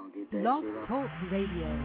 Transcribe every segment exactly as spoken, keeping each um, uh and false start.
gonna get that Blog shit Talk Radio.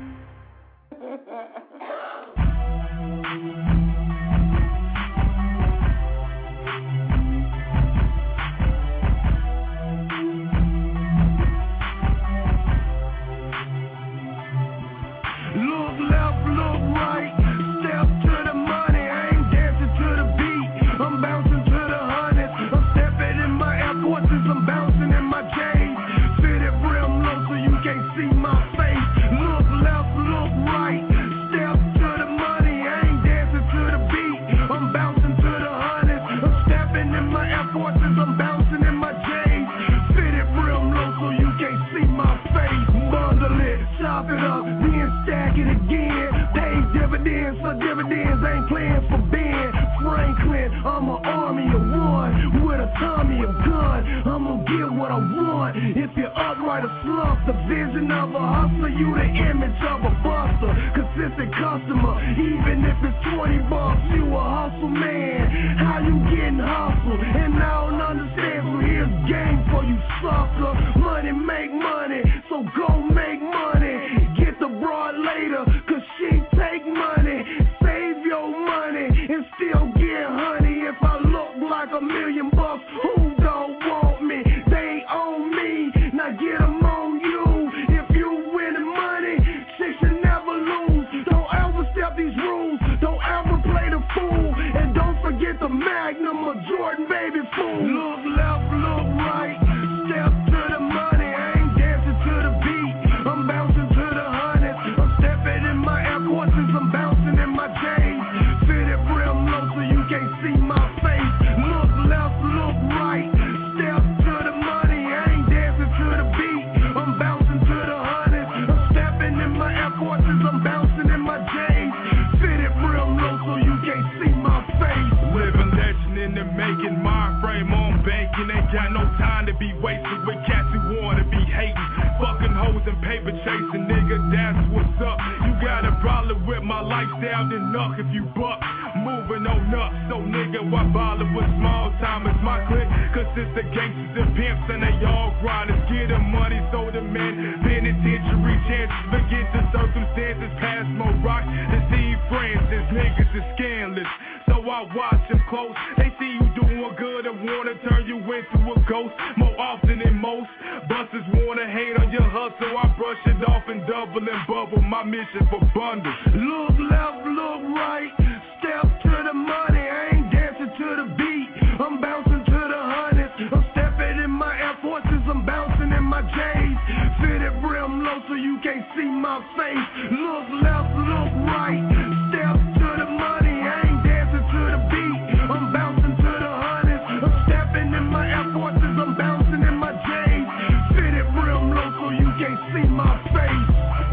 Look left, look right, step to the money. I ain't dancing to the beat, I'm bouncing to the hundreds. I'm stepping in my Air Forces, I'm bouncing in my J's. Fitted real low so you can't see my face. Look left, look right, step to the money. I ain't dancing to the beat, I'm bouncing to the hundreds. I'm stepping in my Air Forces, I'm bouncing in my J's. Fitted real low so you can't see my face. Bundle it, chop it up, then stack it again. Pay dividends for dividends, ain't playing for Ben Franklin. I'm an army of one with a Tommy a gun. I'ma get what I want. If you're upright or slump, the vision of a hustler, you the image of a buster. Consistent customer, even if it's twenty bucks, you a hustle man. How you getting hustled? And I don't understand, so here's game for you sucker. Money make money, so go make money. Get the broad later, cause she take money. Save your money and still get honey. If I look like a million bucks, who don't want me? They own me, now get them on you. If you winning money, chicks should never lose. Don't ever step these rules, don't ever play the fool. And don't forget the Magnum of Jordan, baby fool. Look left, look right, step to the money. I ain't dancing to the beat, I'm bouncing to the hundreds. I'm stepping in my Air Forces, I'm bouncing in my J's. Fitted real low so you can't see my face. Look left, look right, step to the money. I ain't dancing to the beat, I'm bouncing to the hundreds. I'm stepping in my Air Forces, I'm bouncing in my J's. Fitted real low so you can't see my face. Living legend in the making, mind frame on banking. Ain't got no time to be wasted with cats who wanna be hating. Fucking hoes and paper chasing, nigga, that's what's up. You got a problem with my lifestyle, then knock if you buck. Moving on up, so nigga, why bother with small time? It's my clique, cause it's the gangsters and pimps and they all grinders. Get the money, so the men, penitentiary chances. Forget the circumstances, pass more rocks, deceive friends. This niggas is scandalous, so I watch them close. They see you doing good and wanna turn you into a ghost. More often than most, busters wanna hate on your hustle. I brush it off and double and bubble. My mission for bundles. Look left, look right, step to the money. I ain't dancing to the beat, I'm bouncing to the hundreds. I'm stepping in my Air Forces, I'm bouncing in my J's. Fitted brim low so you can't see my face. Look left, look right, step to the money. I ain't dancing to the beat, I'm bouncing to the hundreds. I'm stepping in my Air Forces, I'm bouncing in my J's. Fitted brim low so you can't see my face.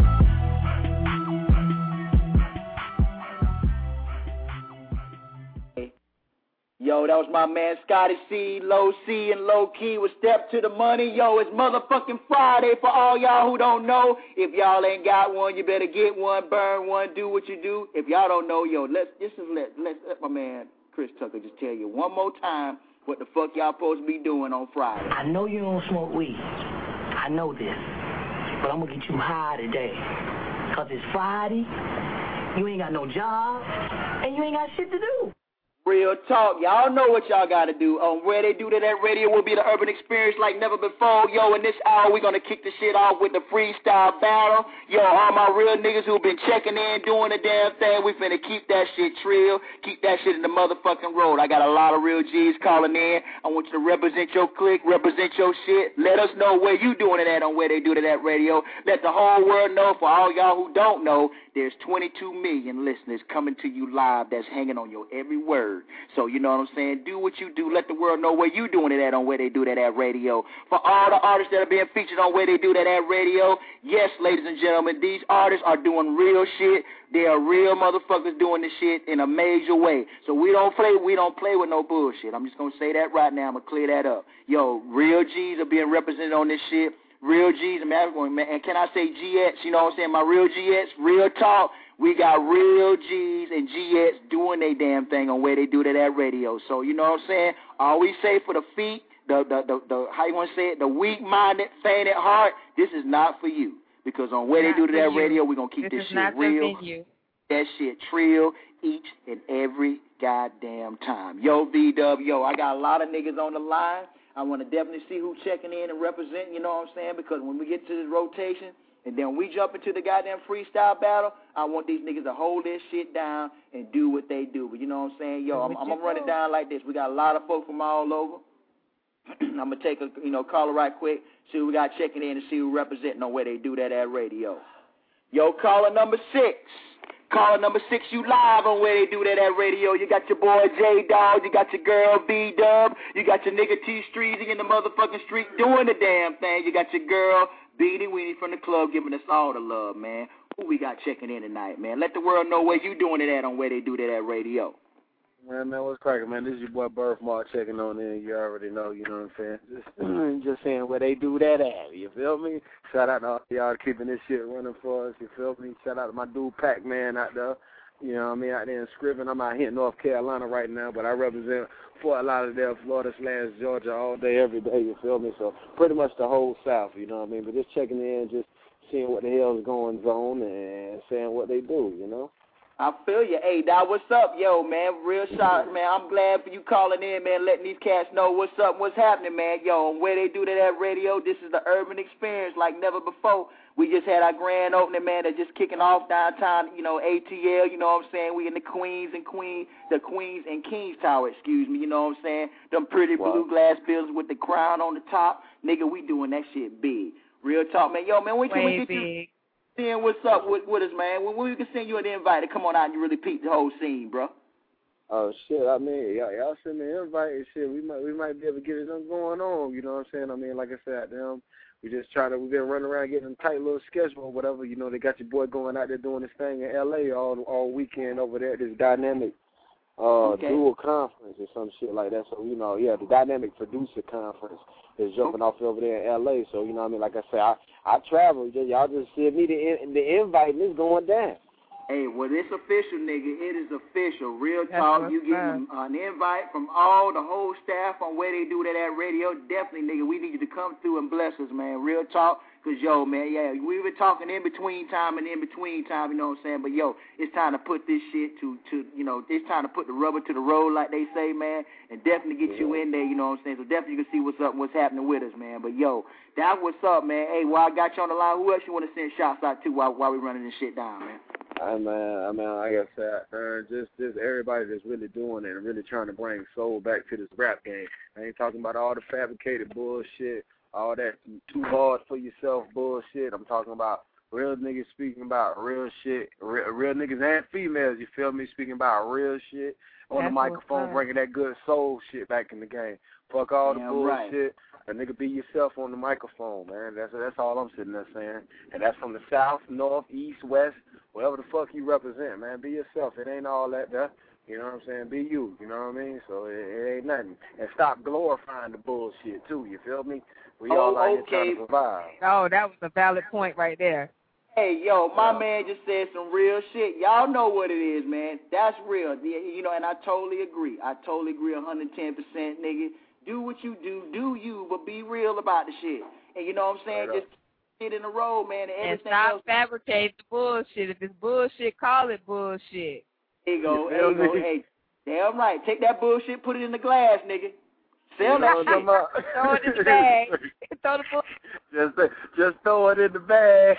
Yo, that was my man Scotty C, Low C, and Low Key with Step to the Money. Yo, it's motherfucking Friday for all y'all who don't know. If y'all ain't got one, you better get one, burn one, do what you do. If y'all don't know, yo, let's just let, let's let my man Chris Tucker just tell you one more time what the fuck y'all supposed to be doing on Friday. I know you don't smoke weed. I know this. But I'm gonna get you high today. Cause it's Friday, you ain't got no job, and you ain't got shit to do. Real talk. Y'all know what y'all got to do. On Where They Do That at Radio will be the urban experience like never before. Yo, in this hour, we're going to kick the shit off with the freestyle battle. Yo, all my real niggas who've been checking in, doing the damn thing, we finna keep that shit trill, keep that shit in the motherfucking road. I got a lot of real G's calling in. I want you to represent your clique, represent your shit. Let us know where you doing it at on Where They Do That at Radio. Let the whole world know. For all y'all who don't know, there's twenty-two million listeners coming to you live that's hanging on your every word. So, you know what I'm saying? Do what you do. Let the world know where you doing it at on Where They Do That at Radio. For all the artists that are being featured on Where They Do That at Radio, yes, ladies and gentlemen, these artists are doing real shit. They are real motherfuckers doing this shit in a major way. So we don't play, we don't play with no bullshit. I'm just going to say that right now. I'm going to clear that up. Yo, real G's are being represented on this shit. Real G's, man, and can I say G X, you know what I'm saying, my real G X, real talk, we got real G's and G X doing their damn thing on Where They Do That at Radio. So, you know what I'm saying, always say for the feet, the, the, the, the how you want to say it, the weak-minded, faint at heart, this is not for you. Because on Where They Do To That Radio, we're going to keep this, this shit real. That shit trill each and every goddamn time. Yo, V-Dub, yo, I got a lot of niggas on the line. I want to definitely see who checking in and representing, you know what I'm saying? Because when we get to this rotation and then we jump into the goddamn freestyle battle, I want these niggas to hold their shit down and do what they do. But you know what I'm saying? Yo, I'm, I'm going to run it down like this. We got a lot of folks from all over. I'm going to take a, you know, caller right quick, see who we got checking in and see who representing on Where They Do That at radio. Yo, caller number six. Caller number six, you live on Where They Do That at radio. You got your boy J-Dog, you got your girl B-Dub, you got your nigga T-Streezy in the motherfucking street doing the damn thing. You got your girl Beanie Weenie from the club giving us all the love, man. Who we got checking in tonight, man? Let the world know where you doing it at on Where They Do That at radio. Man, man, what's cracking, man? This is your boy Birthmark checking on in. You already know, you know what I'm saying? Just, just saying Where They Do That at, you feel me? Shout out to all y'all keeping this shit running for us, you feel me? Shout out to my dude Pac-Man out there, you know what I mean, out there in Scriven. I'm out here in North Carolina right now, but I represent Fort Lauderdale, Florida slash Georgia all day, every day, you feel me? So pretty much the whole South, you know what I mean? But just checking in, just seeing what the hell is going on and saying what they do, you know? I feel you. Hey, Doc, what's up, yo, man? Real shout, man. I'm glad for you calling in, man, letting these cats know what's up, what's happening, man. Yo, and Where They Do That at radio, this is the urban experience like never before. We just had our grand opening, man, that's just kicking off downtown, you know, A T L, you know what I'm saying? We in the Queens and Queen, the Queens and Kings Tower, excuse me, you know what I'm saying? Them pretty wow. blue glass buildings with the crown on the top. Nigga, we doing that shit big. Real talk, man. Yo, man, when can we get big. you... Seeing what's up with, with us, man. When we can send you an invite to come on out and you really peep the whole scene, bro. Oh shit! I mean, y'all, y'all send me an invite and shit. We might, we might be able to get it going on. You know what I'm saying? I mean, like I said, them, we just try to. We've been running around getting a tight little schedule or whatever. You know, they got your boy going out there doing this thing in L A all all weekend over there. This dynamic uh, okay. dual conference or some shit like that. So you know, yeah, the dynamic producer conference is jumping off over there in L A. So you know what I mean? Like I said, I I travel. Y'all just send me the the invite and it's going down. Hey, well, it's official, nigga. It is official. Real talk. You getting an invite from all the whole staff on Where They Do That at radio. Definitely, nigga. We need you to come through and bless us, man. Real talk. Because, yo, man, yeah, we were talking in between time and in between time, you know what I'm saying? But, yo, it's time to put this shit to, to you know, it's time to put the rubber to the road, like they say, man, and definitely get you in there, you know what I'm saying? So definitely you can see what's up and what's happening with us, man. But, yo, that's what's up, man. Hey, while I got you on the line, who else you want to send shots out to while, while we running this shit down, man? I mean, I mean, like I said, uh, just, just everybody that's really doing it and really trying to bring soul back to this rap game. I ain't talking about all the fabricated bullshit, all that too hard for yourself bullshit. I'm talking about real niggas speaking about real shit, real, real niggas and females, you feel me, speaking about real shit on That's the microphone, bringing that good soul shit back in the game. Fuck all the Damn bullshit. Right. A nigga be yourself on the microphone, man. That's that's all I'm sitting there saying. And that's from the south, north, east, west, whatever the fuck you represent, man. Be yourself. It ain't all that there. You know what I'm saying? Be you. You know what I mean? So it, it ain't nothing. And stop glorifying the bullshit, too. You feel me? We oh, all out okay. here trying to survive. Oh, that was a valid point right there. Hey, yo, my yeah. man just said some real shit. Y'all know what it is, man. That's real. You know, and I totally agree. I totally agree one hundred ten percent, nigga. Do what you do, do you, but be real about the shit. And you know what I'm saying? Right Just get in the road, man. And, and stop else. fabricating the bullshit. If it's bullshit, call it bullshit. There you go. There you go. Hey, damn right. Take that bullshit, put it in the glass, nigga. Sell that shit. Throw it in the bag. Throw the bullshit. Just, just throw it in the bag.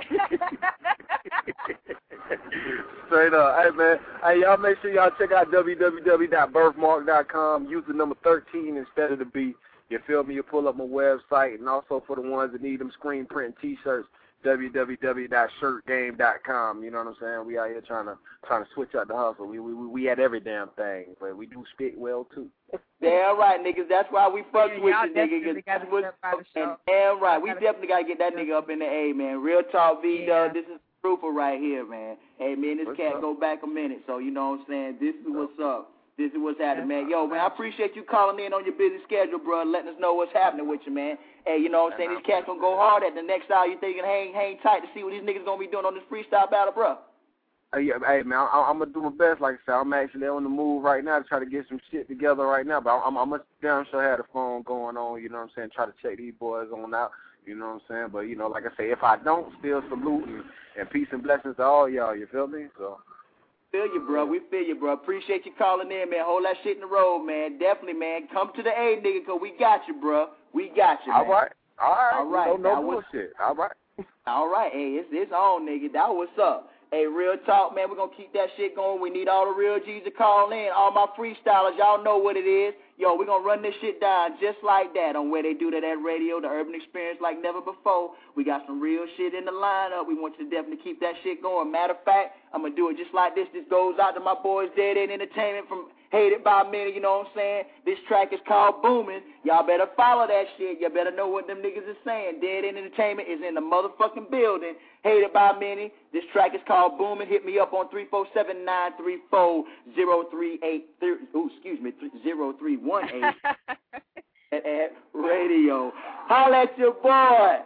Straight up. Hey, man. Hey, y'all make sure y'all check out w w w dot birthmark dot com. Use the number thirteen instead of the B. You feel me? You pull up my website. And also for the ones that need them screen print T-shirts, w w w dot shirt game dot com. You know what I'm saying? We out here trying to trying to switch up the hustle. We we we had every damn thing, but we do spit well, too. Damn right, niggas. That's why we fuck yeah, with you, nigga. And damn right. We definitely got to get that nigga up in the A, man. Real talk, V, yeah. This is Trooper right here, man. Hey, man, this what's cat up? Go back a minute. So, you know what I'm saying? This is what's up. This is what's happening, man. Yo, man, I appreciate you calling in on your busy schedule, bro, and letting us know what's happening with you, man. Hey, you know what I'm saying? These cats going to go hard at the next hour. You think you can hang, hang tight to see what these niggas going to be doing on this freestyle battle, bro? Uh, yeah, hey man, I, I'm gonna do my best. Like I said, I'm actually on the move right now to try to get some shit together right now. But I'm, I'm gonna damn sure have the phone going on. You know what I'm saying? Try to check these boys on out. You know what I'm saying? But you know, like I say, if I don't, still salute and, and peace and blessings to all y'all. You feel me? So. Feel you, bro. We feel you, bro. Appreciate you calling in, man. Hold that shit in the road, man. Definitely, man. Come to the A, nigga, because we got you, bro. We got you, man. All right. All right. All right. No, no was, bullshit. All right. All right. Hey, it's, it's on, nigga. That what's up. Hey, real talk, man. We're going to keep that shit going. We need all the real G's to call in. All my freestylers, y'all know what it is. Yo, we're going to run this shit down just like that on Where They Do That at Radio, the Urban Experience like never before. We got some real shit in the lineup. We want you to definitely keep that shit going. Matter of fact, I'm going to do it just like this. This goes out to my boys Dead End Entertainment from Hated by Many, you know what I'm saying? This track is called Boomin'. Y'all better follow that shit. You better know what them niggas is saying. Dead End Entertainment is in the motherfucking building. Hated by Many. This track is called Boomin'. Hit me up on three four seven, nine three four, zero three eight three. Ooh, excuse me, zero three one eight at, at radio. Holla at your boy.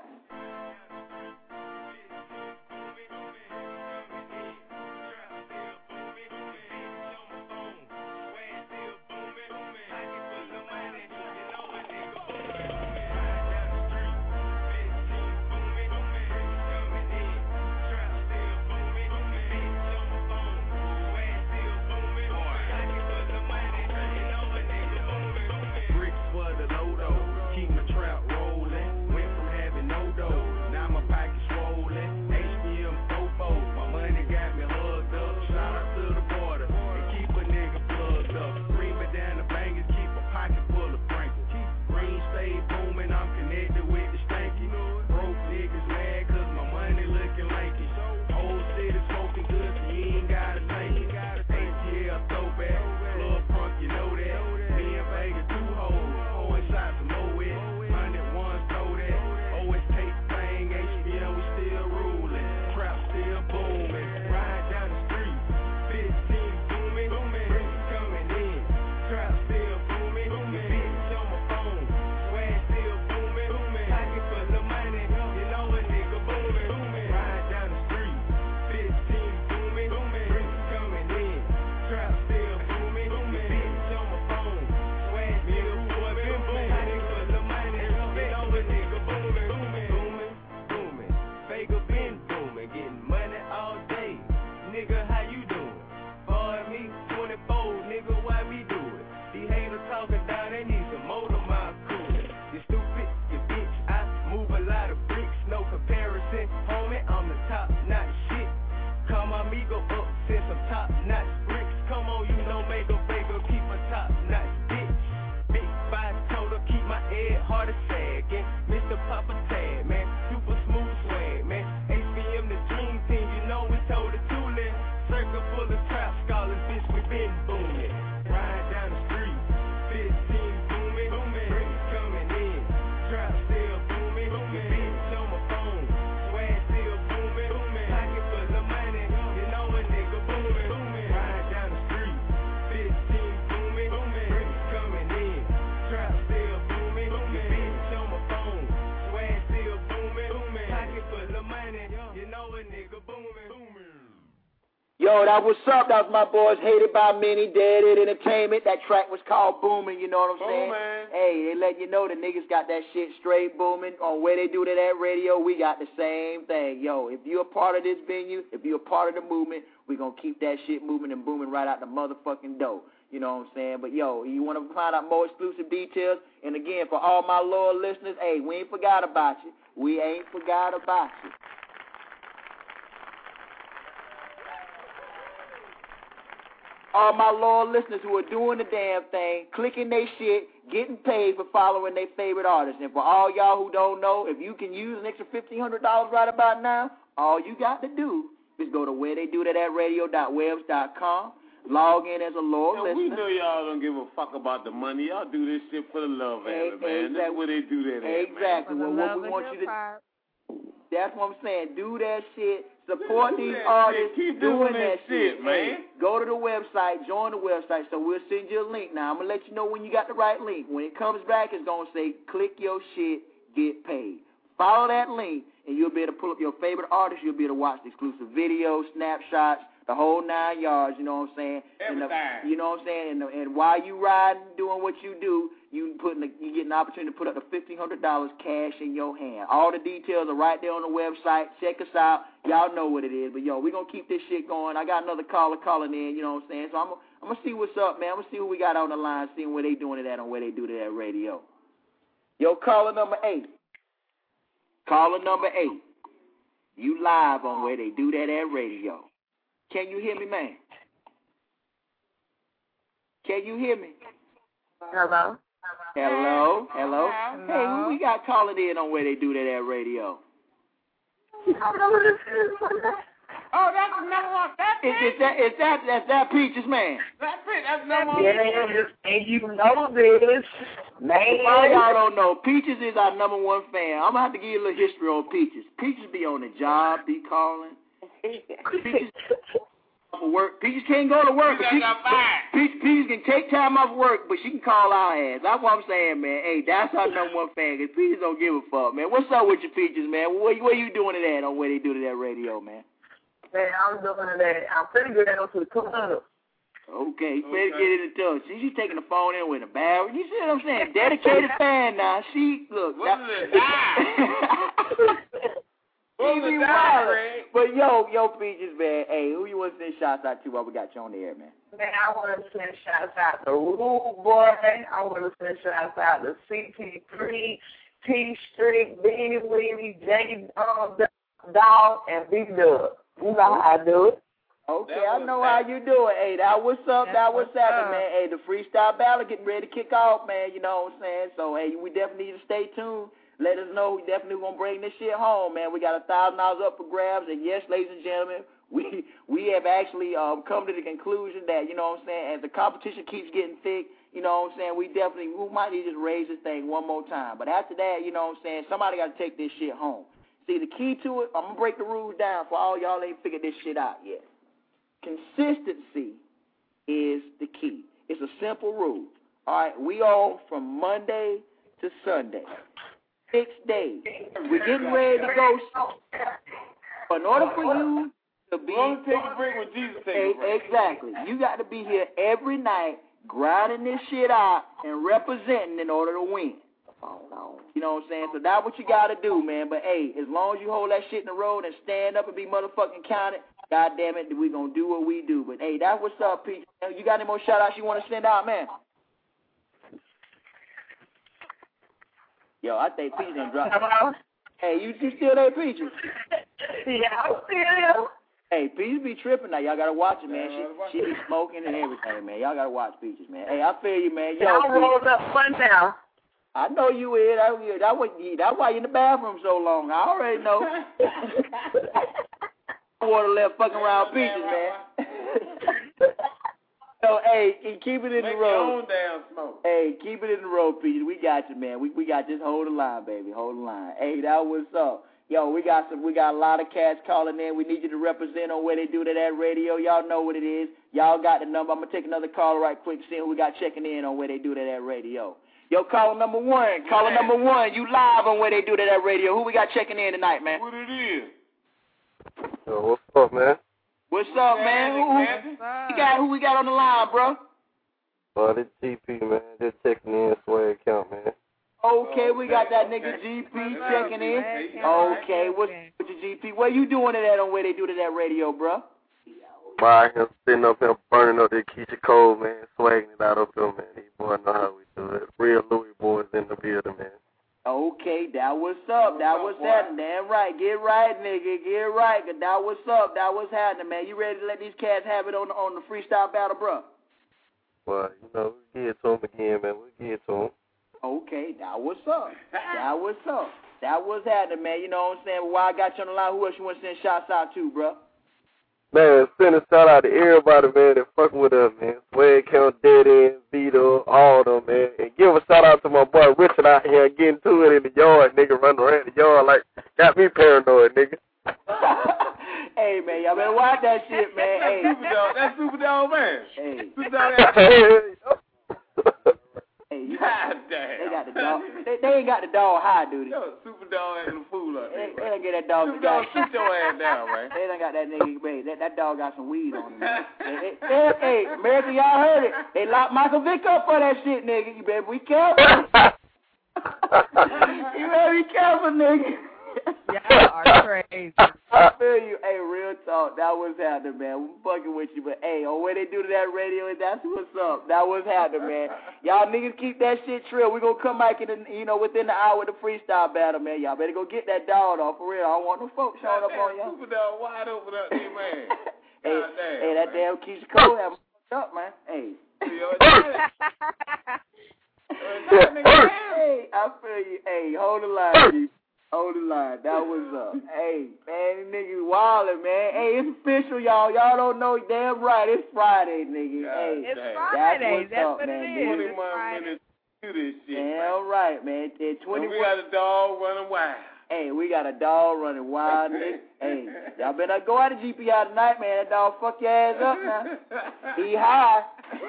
Yo, that was up. That was my boys Hated by Many, Dead End Entertainment. That track was called Boomin', you know what I'm saying? Boomin'. Hey, they let you know the niggas got that shit straight booming. On Where They Do That at Radio, we got the same thing. Yo, if you're a part of this venue, if you're a part of the movement, we going to keep that shit moving and booming right out the motherfucking door. You know what I'm saying? But, yo, you want to find out more exclusive details? And, again, for all my loyal listeners, hey, we ain't forgot about you. We ain't forgot about you. All my loyal listeners who are doing the damn thing, clicking their shit, getting paid for following their favorite artists. And for all y'all who don't know, if you can use an extra fifteen hundred dollars right about now, all you got to do is go to where they do that at radio dot webs dot com, log in as a loyal Yo, listener. we know y'all don't give a fuck about the money. Y'all do this shit for the love of it, man. That's where they do that at, Exactly. man. Well, what we want you to That's what I'm saying. Do that shit. Support these artists Keep doing, doing that that shit, man. Hey, go to the website, join the website, so we'll send you a link. Now, I'm going to let you know when you got the right link. When it comes back, it's going to say, click your shit, get paid. Follow that link, and you'll be able to pull up your favorite artists. You'll be able to watch the exclusive videos, snapshots, the whole nine yards, you know what I'm saying? Everything. And the, you know what I'm saying? And, the, and while you riding, doing what you do, you putting the, you get an opportunity to put up to fifteen hundred dollars cash in your hand. All the details are right there on the website. Check us out. Y'all know what it is. But, yo, we're going to keep this shit going. I got another caller calling in, you know what I'm saying? So I'm, I'm going to see what's up, man. I'm going to see who we got on the line, seeing where they doing it at and where they do it at radio. Yo, caller number eight. Caller number eight. You live on where they do that at radio. Can you hear me, man? Can you hear me? Hello. Hello. Hello. Hello. Hey, who we got calling in on where they do that at radio? Oh, that's the number one. That's Is, is that is that that's that Peaches, man? That's it. That's the number one. Yes, and you know this, man. Well, y'all don't know, Peaches is our number one fan. I'm gonna have to give you a little history on Peaches. Peaches be on the job, be calling. Peaches for work. Peaches can't go to work. But she, Peaches, Peaches can take time off work, but she can call our ass. That's what I'm saying, man. Hey, that's our number one fan. Cause Peaches don't give a fuck, man. What's up with your Peaches, man? Where, where you doing it at on where they do it at radio, man? Man, I'm doing that. I'm pretty good at to the club. Okay, you better get in the touch. See, she's taking the phone in with a barrel. You see what I'm saying? Dedicated fan now. She, look. What's that, it? She be wild. But yo, yo, Peaches, man. Hey, who you want to send shots out to while we got you on the air, man? Man, I want to send shots out to Rude Boy. I want to send shots out to C T three, T Street, B Weedy, J um, Dog, and B Dub. You know how I do it. Okay, I know how you do it. Hey, that what's up, that what's happening, man. Hey, the freestyle battle getting ready to kick off, man. You know what I'm saying? So, hey, we definitely need to stay tuned. Let us know. We definitely going to bring this shit home, man. We got a thousand dollars up for grabs. And, yes, ladies and gentlemen, we we have actually um, come to the conclusion that, you know what I'm saying, as the competition keeps getting thick, you know what I'm saying, we definitely, we might need to just raise this thing one more time. But after that, you know what I'm saying, somebody got to take this shit home. See, the key to it, I'm going to break the rules down for all y'all ain't figured this shit out yet. Consistency is the key. It's a simple rule. All right, we all from Monday to Sunday. Six days. We're getting ready to go. But in order for you to be... We're going to take a break when Jesus takes a break. Exactly. You got to be here every night grinding this shit out and representing in order to win. You know what I'm saying? So that's what you got to do, man. But, hey, as long as you hold that shit in the road and stand up and be motherfucking counted, God damn it, we going to do what we do. But, hey, that's what's up, Pete. You got any more shout-outs you want to send out, man? Yo, I think Pete's going to drop. Hello? Hey, you, you still there, Peaches? Yeah, I'm still here. Hey, Peaches be tripping now. Y'all got to watch it, man. She, she be smoking and everything, man. Y'all got to watch Peaches, man. Hey, I feel you, man. Yo, Y'all rolled up fun now. I know you is. That, that, that's why you in the bathroom so long. I already know. Water left fucking around Peaches, man. So, hey, keep it in Make the road. your own damn smoke. Hey, keep it in the road, Peaches. We got you, man. We we got just hold the line, baby. Hold the line. Hey, that was up. Yo, we got some. We got a lot of cats calling in. We need you to represent on where they do that at radio. Y'all know what it is. Y'all got the number. I'm gonna take another call right quick, see who we got checking in on where they do that at radio. Yo, caller number one. Caller Man. number one. You live on where they do that at radio. Who we got checking in tonight, man? What it is? Yo, what's up, man? What's up, man? Who, who, we got, who we got on the line, bro? Well, this G P, man. Just checking in, swag account, man. Okay, we got that nigga G P checking in. Okay, what's with your G P? Where you doing it at on where they do it at radio, bro? By him sitting up here burning up that Keisha Cole, man, swagging it out up there, man. These boys know how we do it. Real Louis boys in the building, man. Okay, that what's up. That what's happening. Damn right. Get right, nigga. Get right. That what's up. That what's happening, man. You ready to let these cats have it on the, on the freestyle battle, bro? Well, you know, we get to them again, man. We get to them. Okay, that what's up. That what's up. That what's happening, man. You know what I'm saying? While I got you on the line, who else you want to send shots out to, bro? Man, send a shout out to everybody, man, that fucking with us, man. Swag Count, Dead End, Vito, all of them, man. And give a shout out to my boy Richard out here getting to it in the yard, nigga, running around the yard like, got me paranoid, nigga. Hey, man, y'all better watch that shit, man. Hey. Super dog, that's Super Dog, man. Hey. Super Dog, Hey, you God damn. They got the dog. They, they ain't got the dog high, do they? Yo, super dog ain't the fool up there. They, they don't get that dog. Super dog, shoot your ass down, man. They done got that nigga, man. That, that dog got some weed on him, man. they, they, they, hey, America, y'all heard it. They locked Michael Vick up for that shit, nigga. You better be careful. You better be careful, nigga. Y'all are crazy. I feel you. Hey, real talk. That was happening, man. We're fucking with you, but hey, on what they do to that radio, that's what's up. That was happening, man. Y'all niggas keep that shit trill. We're gonna come back in, the, you know, within the hour with the freestyle battle, man. Y'all better go get that dog off for real. I don't want no folks showing up on y'all. Super dog wide open up there, man. hey, God damn, hey, that man. damn Keisha Cole have fucked up, man. Hey. Hey, I feel you. Hey, hold the line, G. Hold the line. That was up. Hey, man, niggas wildin', man. Hey, it's official, y'all. Y'all don't know. Damn right. It's Friday, nigga. God hey, It's damn. Friday. That's, That's up, what man, it is. dude. It's Friday. minutes to do this shit, Damn man. right, man. Then And twenty-one. we got a dog running wild. Hey, we got a dog running wild, nigga. Hey, y'all better not go out of G P I tonight, man. That dog fuck your ass up now. He high.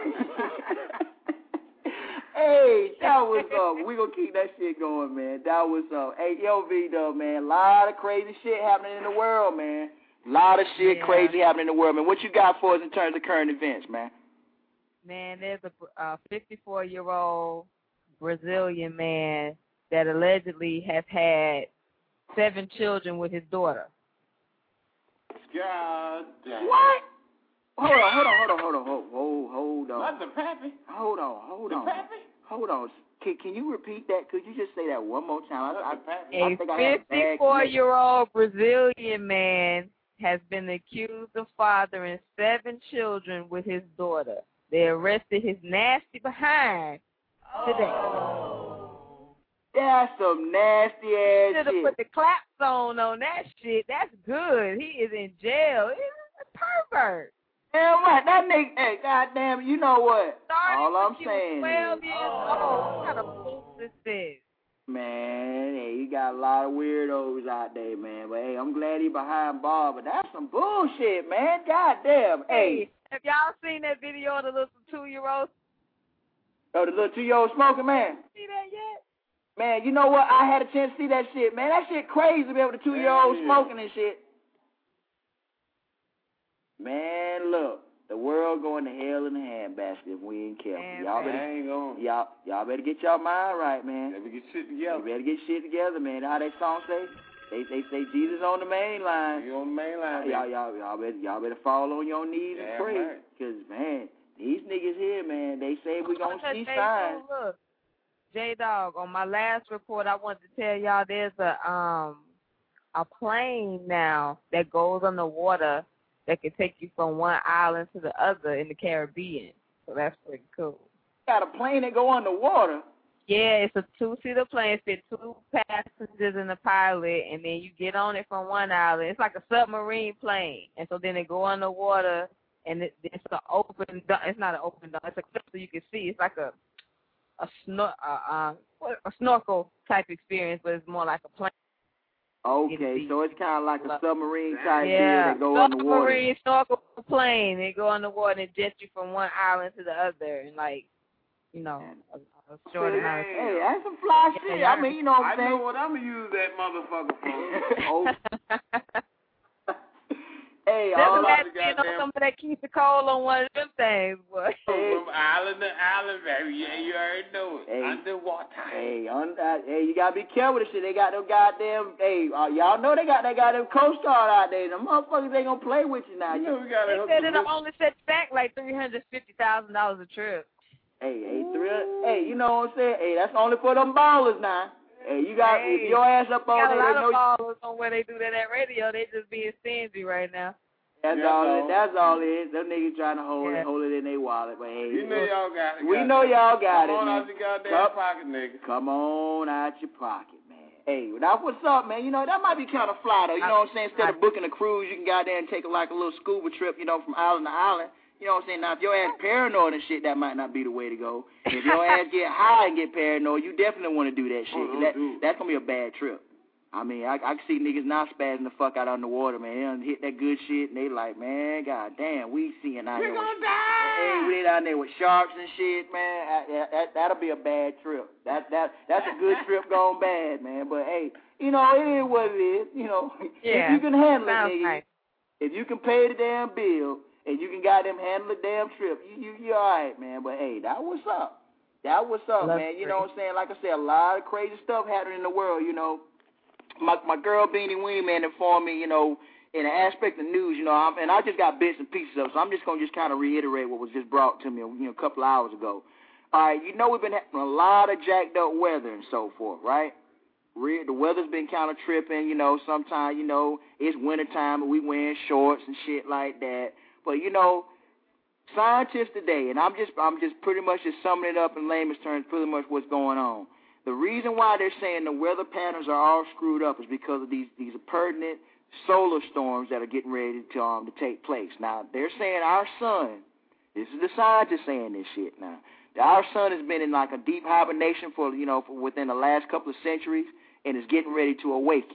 Hey, that was up. We gonna keep that shit going, man. That was up. Hey, yo, V-Dub, man. A lot of crazy shit happening in the world, man. A lot of shit Yeah. crazy happening in the world, man. What you got for us in terms of current events, man? Man, there's a uh, fifty-four-year-old Brazilian man that allegedly has had seven children with his daughter. God damn. What? Hold on, hold on, hold on, hold on, hold, hold, hold on. Not the pappy. Hold on, hold The on. pappy? Hold on. Can, can you repeat that? Could you just say that one more time? I, I, I A think I had a bad connection. fifty-four-year-old Brazilian man has been accused of fathering seven children with his daughter. They arrested his nasty behind today. Oh. That's some nasty ass Should have shit. put the clap zone on that shit. That's good. He is in jail. He's a pervert. Damn right. That nigga, hey, goddamn, you know what? Started All I'm when he saying was twelve is, years old. What kind of fool is this? man, hey, you got a lot of weirdos out there, man. But hey, I'm glad he behind bars. But that's some bullshit, man. Goddamn. Hey, have y'all seen that video of the little two-year-old? Oh, the little two-year-old smoking, man. See that yet? Man, you know what? I had a chance to see that shit, man. That shit crazy, man, with the two-year-old Yeah. smoking and shit. Man, look, the world going to hell in a handbasket if we ain't careful. Man, y'all I better, ain't going. y'all, y'all better get y'all mind right, man. Let me get shit You together. better get shit together, man. How that song say? They they say Jesus on the main line. You on the main line, Y'all, baby. y'all, y'all better, y'all better fall on your knees and Damn pray, right. cause man, these niggas here, man, they say we gonna Okay, see J signs. Dog, look, J Dog, on my last report, I wanted to tell y'all there's a um a plane now that goes on the water that can take you from one island to the other in the Caribbean. So that's pretty cool. Got a plane that go underwater. Yeah, it's a two-seater plane. Fit two passengers and a pilot, and then you get on it from one island. It's like a submarine plane, and so then they go underwater, and it, it's an open. It's not an open door. It's a clip so you can see. It's like a a, snor- uh, uh, a snorkel type experience, but it's more like a plane. Okay, so it's kind of like a submarine type deal Yeah, that go underwater. submarine snorkel plane. They go underwater and jet you from one island to the other, and like, you know, a, a short amount of Hey, that's some fly shit. Yeah, I mean, you know what I I'm saying? know what I'm going to use that motherfucker for. Oh, hey, Just all imagine the being on goddamn- some of that Keisha Cole on one of them things, boy. From island to island, baby. Yeah, you already know it. Hey. Underwater. Hey, un- uh, hey, you gotta be careful with this shit. They got them goddamn. Hey, uh, y'all know they got that goddamn Coast Guard out there. Them motherfuckers ain't gonna play with you now. You You, know we got They to said it'll only set you back like three hundred fifty thousand dollars a trip. hey, hey, thrill. Hey, you know what I'm saying? Hey, that's only for them ballers now. Hey, you got Hey, if your ass up on Got a there. lot They know of you- ballers on where they do that at radio. They just being stingy right now. That's Yeah, all. no. It, that's all it is. Them niggas trying to hold Yeah. it, hold it in their wallet. But hey, You know y'all got it. we goddamn. know y'all got Come it, on man. out your goddamn Come- pocket, nigga. Come on out your pocket, man. Hey, now what's up, man? You know, that might be kind of fly, though. You know what I'm saying? Instead of booking a cruise, you can go out there and take a, like a little scuba trip, you know, from island to island. You know what I'm saying? Now, if your ass paranoid and shit, that might not be the way to go. If your ass get high and get paranoid, you definitely want to do that shit. 'Cause that, that's going to be a bad trip. I mean, I, I can see niggas not spazzing the fuck out on the water, man. They done hit that good shit, and they like, man, god damn, we seeing out We're here. gonna die! Hey, we down there with sharks and shit, man. I, that, that, that'll be a bad trip. That that That's a good trip gone bad, man. But, hey, you know, it is what it is. You know, yeah, if you can handle it, sounds nigga, nice. if you can pay the damn bill and you can goddamn handle the damn trip, you, you, you all right, man. But, hey, that what's up. That what's up, Love man. You free. know what I'm saying? Like I said, a lot of crazy stuff happening in the world, you know. My my girl Beanie Weenie, man, informed me, you know, in an aspect of news, you know, I'm, and I just got bits and pieces of it, so I'm just going to just kind of reiterate what was just brought to me, you know, a couple of hours ago. All right, you know we've been having a lot of jacked up weather and so forth, right? Re- the weather's been kind of tripping, you know, sometimes, you know, it's wintertime and we wearing shorts and shit like that. But, you know, scientists today, and I'm just I'm just pretty much just summing it up in layman's terms, pretty much what's going on. The reason why they're saying the weather patterns are all screwed up is because of these these pertinent solar storms that are getting ready to um to take place. Now, they're saying our sun, this is the scientists saying this shit now, our sun has been in like a deep hibernation for, you know, for within the last couple of centuries, and is getting ready to awaken.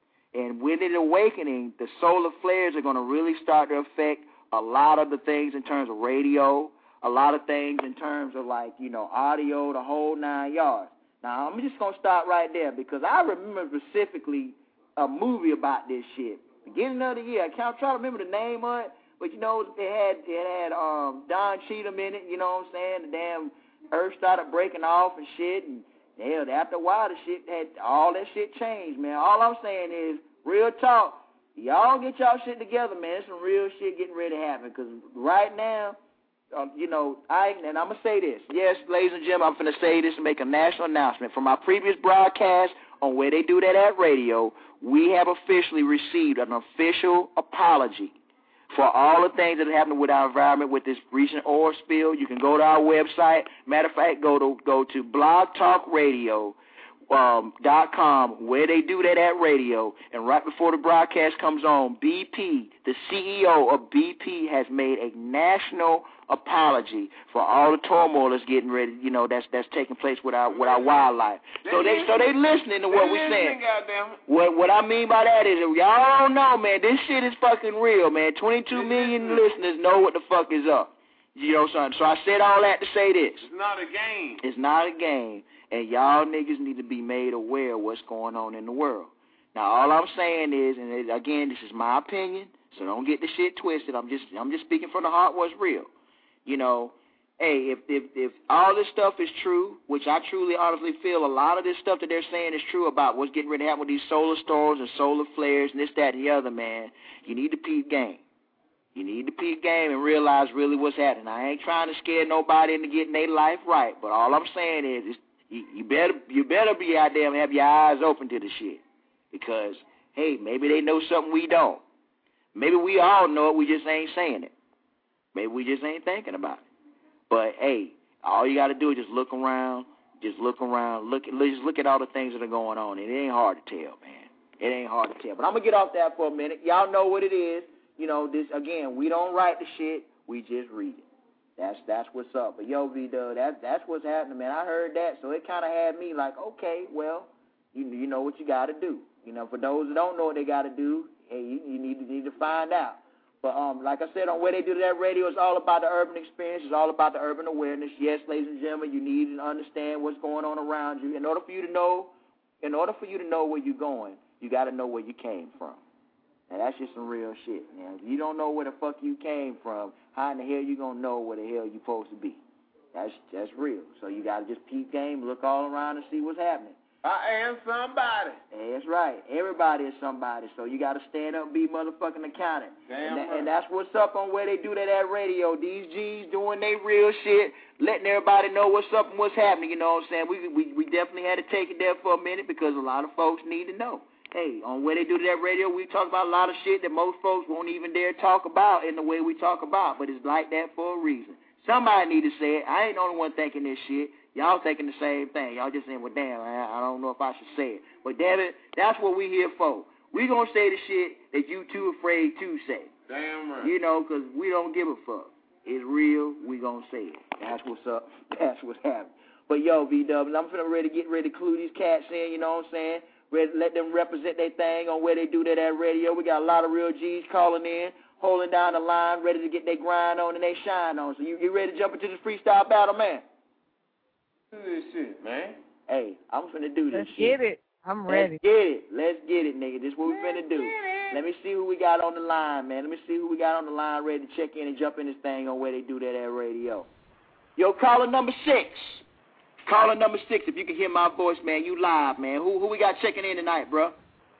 And with it awakening, the solar flares are going to really start to affect a lot of the things in terms of radio, a lot of things in terms of, like, you know, audio, the whole nine yards. Now, I'm just going to stop right there because I remember specifically a movie about this shit. Beginning of the year, I can't try to remember the name of it, but, you know, it had it had um, Don Cheadle in it, you know what I'm saying? The damn earth started breaking off and shit, and hell, after a while, the shit had, all that shit changed, man. All I'm saying is, real talk, y'all get y'all shit together, man. There's some real shit getting ready to happen because right now, Um, you know, I and I'm gonna say this. Yes, ladies and gentlemen, I'm gonna say this and make a national announcement. From our previous broadcast on Where They Do That at Radio, we have officially received an official apology for all the things that are happening with our environment with this recent oil spill. You can go to our website. Matter of fact, go to go to Blog Talk Radio. Um, dot com, Where They Do That at Radio, and right before the broadcast comes on, B P, the C E O of B P, has made a national apology for all the turmoil that's getting ready, you know, that's that's taking place with our with our wildlife. So they so they listening to what we're saying. What what I mean by that is, if y'all don't know, man, this shit is fucking real, man. twenty-two million listeners know what the fuck is up. You know, son. So I said all that to say this. It's not a game. It's not a game. And y'all niggas need to be made aware of what's going on in the world. Now, all I'm saying is, and it, again, this is my opinion, so don't get the shit twisted. I'm just, I'm just speaking from the heart what's real. You know, hey, if if if all this stuff is true, which I truly, honestly feel a lot of this stuff that they're saying is true about what's getting ready to happen with these solar storms and solar flares and this, that, and the other, man, you need to peep game. You need to peep game and realize really what's happening. I ain't trying to scare nobody into getting their life right, but all I'm saying is, is You, you better you better be out there and have your eyes open to the shit. Because, hey, maybe they know something we don't. Maybe we all know it, we just ain't saying it. Maybe we just ain't thinking about it. But, hey, all you got to do is just look around, just look around, look at, just look at all the things that are going on. And it ain't hard to tell, man. It ain't hard to tell. But I'm going to get off that for a minute. Y'all know what it is. You know, this again, we don't write the shit, we just read it. That's that's what's up. But yo, V-Dub, that that's what's happening, man. I heard that, so it kind of had me like, okay, well, you you know what you got to do. You know, for those that don't know what they got to do, hey, you, you need to need to find out. But um, like I said, on Where They Do That Radio, it's all about the urban experience. It's all about the urban awareness. Yes, ladies and gentlemen, you need to understand what's going on around you. In order for you to know, in order for you to know where you're going, you got to know where you came from. And that's just some real shit, man. If you don't know where the fuck you came from, how in the hell you gonna know where the hell you supposed to be? That's that's real. So you gotta just peep game, look all around and see what's happening. I am somebody. That's right. Everybody is somebody. So you gotta stand up and be motherfucking accounted. Damn and, that, right. and that's what's up on Where They Do That at Radio. These G's doing their real shit, letting everybody know what's up and what's happening. You know what I'm saying? We we we definitely had to take it there for a minute because a lot of folks need to know. Hey, on Where They Do That Radio, we talk about a lot of shit that most folks won't even dare talk about in the way we talk about, but it's like that for a reason. Somebody need to say it. I ain't the only one thinking this shit. Y'all thinking the same thing. Y'all just saying, well, damn, I don't know if I should say it. But, damn it, that's what we here for. We going to say the shit that you too afraid to say. Damn right. You know, because we don't give a fuck. It's real. We going to say it. That's what's up. That's what's happening. But, yo, V-Dubs, I'm finna ready to get ready to clue these cats in, you know what I'm saying? Let them represent their thing on where they do that at radio. We got a lot of real G's calling in, holding down the line, ready to get their grind on and they shine on. So you, you ready to jump into this freestyle battle, man? Do this shit, man. Hey, I'm finna do this Let's shit. get it. I'm ready. Let's get it. Let's get it, nigga. This is what we finna do. Let me see who we got on the line, man. Let me see who we got on the line ready to check in and jump in this thing on where they do that at radio. Yo, caller number six. Caller number six, if you can hear my voice, man, you live, man. Who who we got checking in tonight, bro?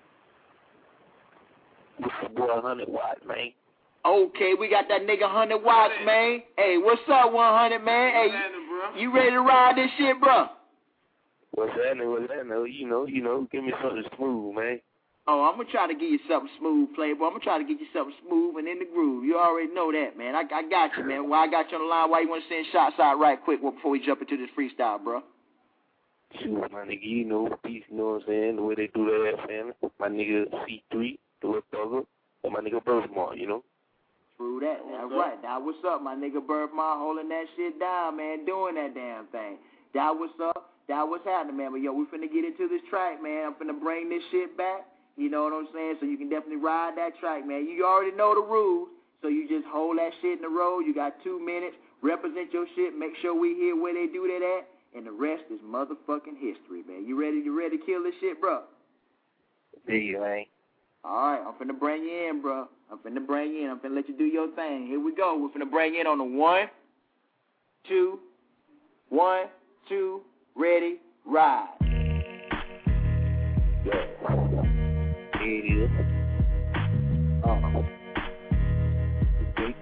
one hundred watts, man. Okay, we got that nigga one hundred watts, man. Hey, what's up, one hundred, man? Hey, you, you ready to ride this shit, bro? What's happening? What's happening? You know, you know, give me something smooth, man. Oh, I'm going to try to give you something smooth, Playboy. I'm going to try to get you something smooth and in the groove. You already know that, man. I, I got you, man. While I got you on the line, why you want to send shots out right quick before we jump into this freestyle, bro? Shoot, my nigga, you know, peace, you know what I'm saying? The way they do that, family. My nigga C three, the little thugger, and my nigga Birthmark, you know? True that. That's right. Now, what's up, my nigga Birthmark, holding that shit down, man, doing that damn thing. That what's up. That what's happening, man. But, yo, we finna get into this track, man. I'm finna bring this shit back. You know what I'm saying? So you can definitely ride that track, man. You already know the rules. So you just hold that shit in the road. You got two minutes. Represent your shit. Make sure we hear where they do that at. And the rest is motherfucking history, man. You ready? You ready to kill this shit, bro? Yeah, man. All right. I'm finna bring you in, bro. I'm finna bring you in. I'm finna let you do your thing. Here we go. We're finna bring you in on the one, two, one, two, ready, ride. Yeah. It is. Uh, okay.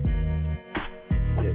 Yeah,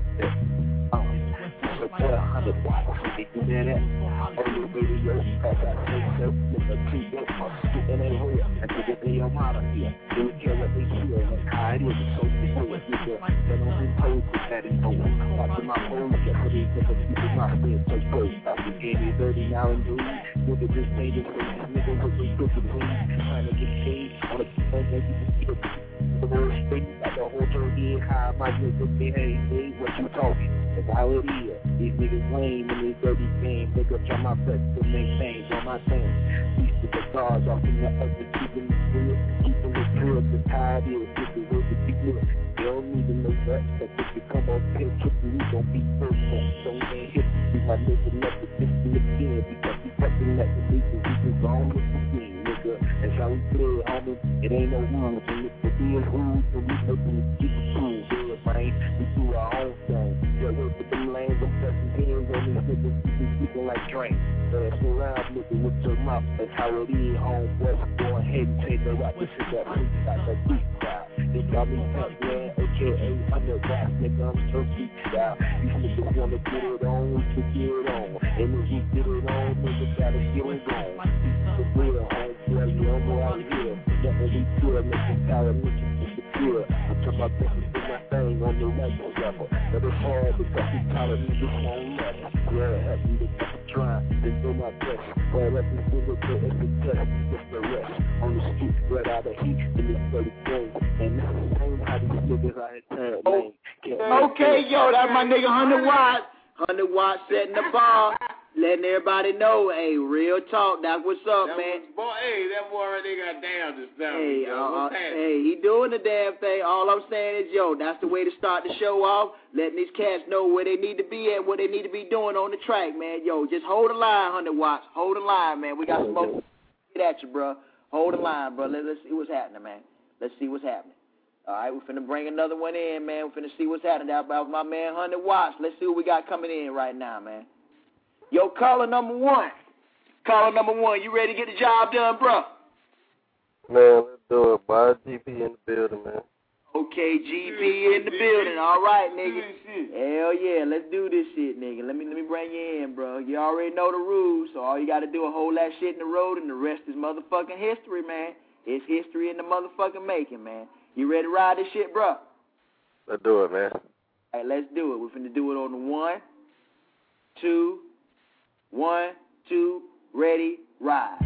yeah. Uh, so tell a hundred watts. They do that at. Oh, you baby, yo. Cause I say so. Look at two books. And they hold it. And to the your model here. They would care what they feel. Like how it is. So simple. Nigga. They don't impose it. That is no one. Watching my phone. Just for these niggas. People my bed. So first. I was getting dirty now and do. Nigga just say this. Nigga was a good to me. Trying to get paid on a phone that you can get the worst thing like the whole turkey. How my niggas behave, hey, what you talking? That's how it is. These niggas lame in this dirty game. Nigga, try my best to make things on my thing. Piece of the cars off in the other, keeping the good, keeping the good. That's how it is. This is what you good. You don't need to know that. That if you come on here, tripping, we gon' be first. Don't ain't hit me, my nigga, let the bitch be again. Because we fucking let the bitches, we just gone with the thing. That's how we play, homie. It ain't no rules. And if the being rules, then we making it keep it cool. Yeah, man. We do our own thing. Yeah, work with them lanes. I'm pressing hands on these niggas. We be speaking like trains. Pass around, nigga, with your mouth. That's how it is, home west. Go ahead and take the right. This is that freestyle, that beat style. They got me back, man. A K A under rap, nigga. I'm so beat style. These niggas wanna get it on, we can get it on. And if we get it on, niggas gotta get it on. The real home. Yeah, you don't go out here. Nothing we feel, make the power, make it disappear. I'm talking about this is my thing on the level level. But it's hard because we power niggas won't let us. Yeah, help me to keep trying, then do my best. Well, let me do it, do it, the test. Just the rest. On the street, right out of heat in this dirty game. And this is the same how these niggas out here turn, man. Okay, yo, that's my nigga one hundred watts. one hundred watts setting the bar. Letting everybody know, hey, real talk, that's what's up, that man. Was, boy, hey, that boy right there got down this time. Hey, uh, uh, hey, he doing the damn thing. All I'm saying is, yo, that's the way to start the show off, letting these cats know where they need to be at, what they need to be doing on the track, man. Yo, just hold the line, one hundred watts. Hold the line, man. We got some more. Get at you, bro. Hold the line, bro. Let, let's see what's happening, man. Let's see what's happening. All right, we're finna bring another one in, man. We're finna see what's happening. That about my man, one hundred watts. Let's see what we got coming in right now, man. Yo, caller number one. Caller number one, you ready to get the job done, bro? Man, let's do it, boy. G P in the building, man. Okay, G P in the building. All right, nigga. Hell yeah, let's do this shit, nigga. Let me let me bring you in, bro. You already know the rules, so all you got to do is hold that shit in the road, and the rest is motherfucking history, man. It's history in the motherfucking making, man. You ready to ride this shit, bro? Let's do it, man. All right, let's do it. We're finna do it on the one, two, one, two, ready, ride.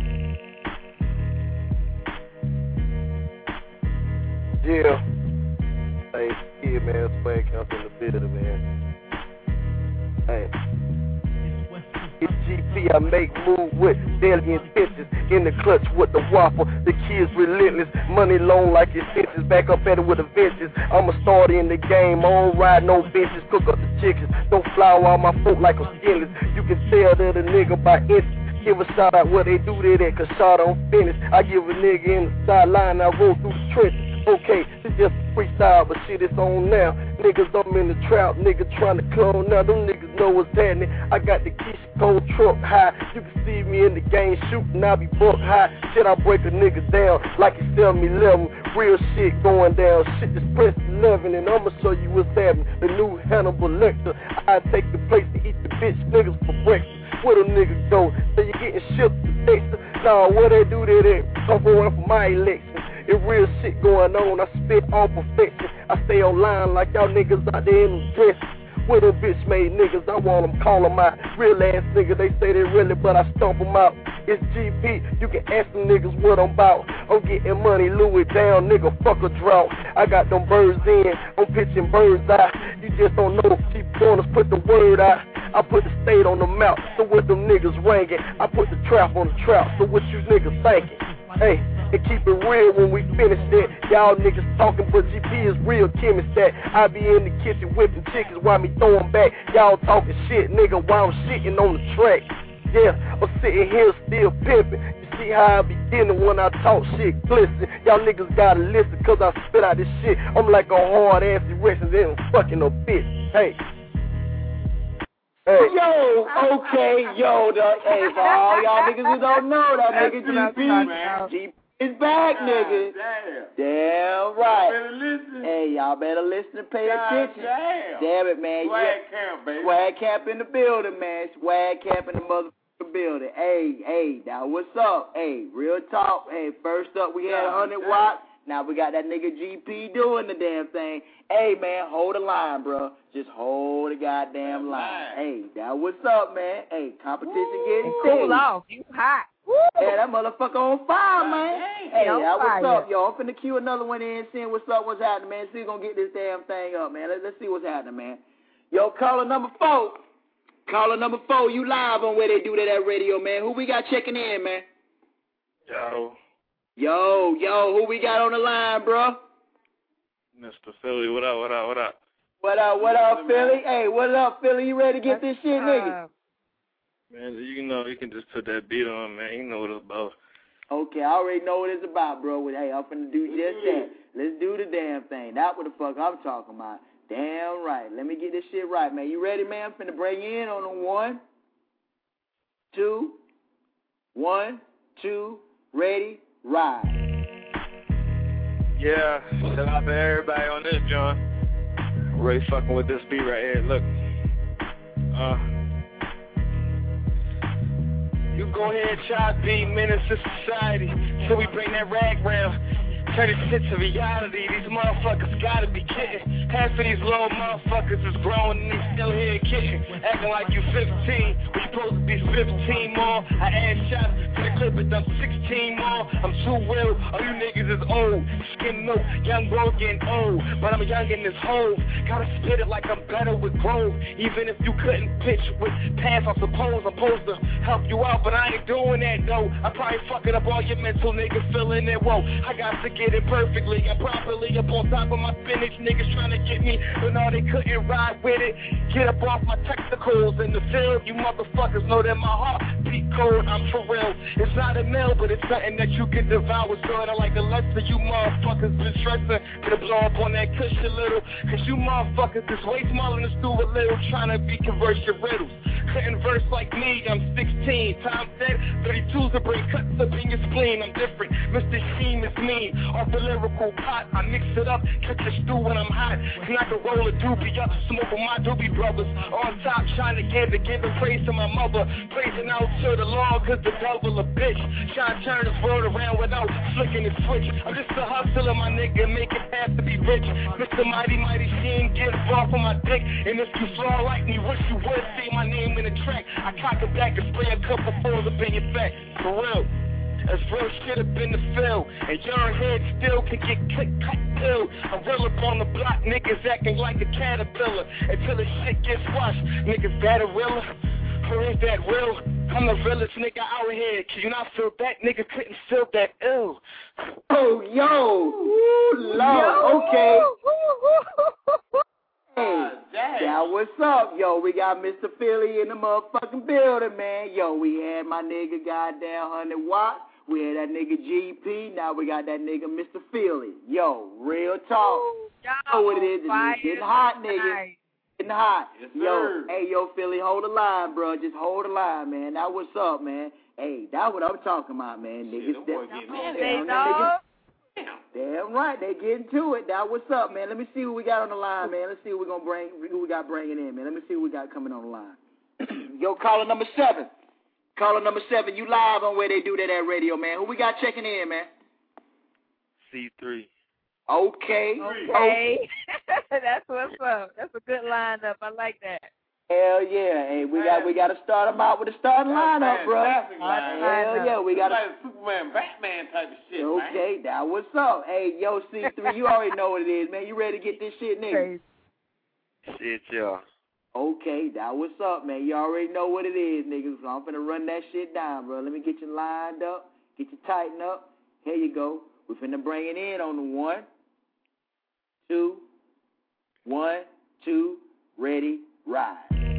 Yeah. Hey, yeah, man. Swag comes in the building, man. Hey. It's G P, I make move with daily intentions. In the clutch with the waffle, the kids relentless. Money long like extensions, back up at it with a vengeance. I'm a starter in the game, I don't ride no benches. Cook up the chickens, don't fly around my folk like I'm skinless. You can tell that a nigga by inches. Give a shout out what they do there, that cause shot on finish. I give a nigga in the sideline, I roll through the trenches. Okay, it's just a freestyle, but shit, it's on now. Niggas, I'm in the trap, nigga trying to clone now. Them niggas know what's happening. I got the Keisha Cole truck high. You can see me in the game shooting, I be buck high. Shit, I break a nigga down like it's seven eleven. Real shit going down. Shit, just press eleven, and I'ma show you what's happening. The new Hannibal Lecter. I take the place to eat the bitch niggas for breakfast. Where them niggas go? So you getting shipped to Texas? Nah, what they do there? They come going for my election. It's real shit going on. I spit on perfection. I stay online like y'all niggas out there in them dresses. With them bitch made niggas, I want them, call them out. Real ass niggas, they say they really, but I stomp them out. It's G P, you can ask them niggas what I'm about. I'm getting money, Louis down, nigga, fuck a drought. I got them birds in, I'm pitching birds out. You just don't know, keep corners, put the word out. I put the state on the map, so what them niggas ringing. I put the trap on the trap, so what you niggas thinking? Hey, and keep it real when we finish that. Y'all niggas talking, but G P is real chemist that. I be in the kitchen whipping chickens while me throwing back. Y'all talking shit, nigga, while I'm shitting on the track. Yeah, I'm sitting here still pimping. You see how I be getting when I talk shit glisten. Y'all niggas gotta listen, cause I spit out this shit. I'm like a hard ass erection, then I'm fucking a bitch. Hey. Hey. Yo, okay, yo, the, hey, for all y'all niggas who don't know, that nigga G P, G P is back, nigga. Damn. Damn right. Y'all better listen. Hey, y'all better listen and pay God attention. Damn. Damn it, man. Swag yeah. camp, baby. Swag camp in the building, man. Swag camp in the motherfucking building. Hey, hey, now what's up? Hey, real talk. Hey, first up we had one hundred watts. Now we got that nigga G P doing the damn thing. Hey, man, hold the line, bro. Just hold the goddamn line. Hey, that what's up, man. Hey, competition Woo. Getting cool off. You hot. Woo. Hey, that motherfucker on fire, God, man. dang, Hey, on that what's fire. up, y'all. I'm finna cue another one in, seeing what's up, what's happening, man. See, we gonna get this damn thing up, man. Let's, let's see what's happening, man. Yo, caller number four. Caller number four, you live on Where They Do That at Radio, man. Who we got checking in, man? Yo. Yo, yo, who we got on the line, bro? Mister Philly, what up, what up, what up? What up, what up, Philly? Hey, what up, Philly? You ready to get this shit, nigga? Man, you know, you can just put that beat on, man. You know what it's about. Okay, I already know what it's about, bro. Hey, I'm finna do just that. Let's do the damn thing. That's what the fuck I'm talking about. Damn right. Let me get this shit right, man. You ready, man? I'm finna bring you in on the one, two, one, two, ready, ride. Yeah, shout out to everybody on this, John. Really fucking with this beat right here. Look. Uh. You go ahead and try to be menace to society till we bring that rag round. Turn this shit to reality. These motherfuckers gotta be kidding. Half of these little motherfuckers is grown and they still here kidding. Acting like you fifteen when you supposed to be fifteen more. I add shots to the clip and done sixteen more. I'm too real. All you niggas is old. Skin milk, young bro getting old. But I'm young in this hole. Gotta spit it like I'm better with growth. Even if you couldn't pitch with pass, I suppose I'm supposed to help you out. But I ain't doing that though. I'm probably fucking up all your mental niggas feeling it. Whoa, I got to get it perfectly and properly up on top of my spinach. Niggas trying to get me, but no, they couldn't ride with it. Get up off my testicles in the field. You motherfuckers know that my heart beat cold. I'm for real. It's not a meal, but it's something that you can devour. Sorta like a lesson. You motherfuckers been stressing to blow up on that cushion a little. Cause you motherfuckers is way smaller than Stu a little. Trying to be converse your riddles. Couldn't verse like me, I'm sixteen. Time dead, thirty-two's to bring cuts up in your spleen. I'm different. Mister Sheen is mean. Off the lyrical pot, I mix it up, catch a stew when I'm hot. And I can roll a doobie up, smoke with my doobie brothers. On top, trying to give the giving praise to my mother. Praising out to the Lord, cause the devil a bitch. Trying to turn this world around without flicking the switch. I'm just a hustler, my nigga, make it have to be rich. Mister Mighty Mighty Sheen, get off on my dick. And if you flaw like me, wish you would say my name in the track. I cock it back and spray a couple fours up in your back. For real. As real shit up in the field, and your head still can get click, cut, pill. I roll up on the block, niggas acting like a caterpillar. Until the shit gets washed, niggas got a rilla. Or is that real? I'm the realest nigga out here. Can you not feel that? Nigga couldn't feel that ill. Oh, yo. Ooh, Lord. Okay. Hey, yeah, what's up? Yo, we got Mister Philly in the motherfucking building, man. Yo, we had my nigga goddamn one hundred Watt. We had that nigga G P. Now we got that nigga Mister Philly. Yo, real talk. Ooh, know what it is. It's getting hot, nigga. Getting hot. Yes, yo, sir. hey, yo, Philly, hold the line, bro. Just hold the line, man. That what's up, man. Hey, that's what I'm talking about, man. Shit, Niggas, them boys that, get mad They at dog. Damn right, they getting to it. That what's up, man. Let me see who we got on the line, man. Let's see who we gonna bring, who we got bringing in, man. Let me see who we got coming on the line. Yo, caller number seven. Caller number seven, you live on Where They Do That at Radio, man. Who we got checking in, man? C three. Okay. Okay. That's what's up. That's a good lineup. I like that. Hell yeah. Hey, we got we got to start them out with a starting lineup, bro. Hell yeah, we got like Superman, Batman type of shit, okay, man. that what's up. Hey, yo, C three, you already know what it is, man. You ready to get this shit, nigga? Shit, yeah. Okay, that what's up, man. You already know what it is, nigga. So I'm finna run that shit down, bro. Let me get you lined up, get you tightened up. Here you go. We finna bring it in on the one, two, one, two, ready, ride.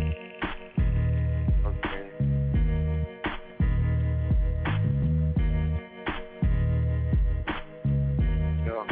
Okay. Yo.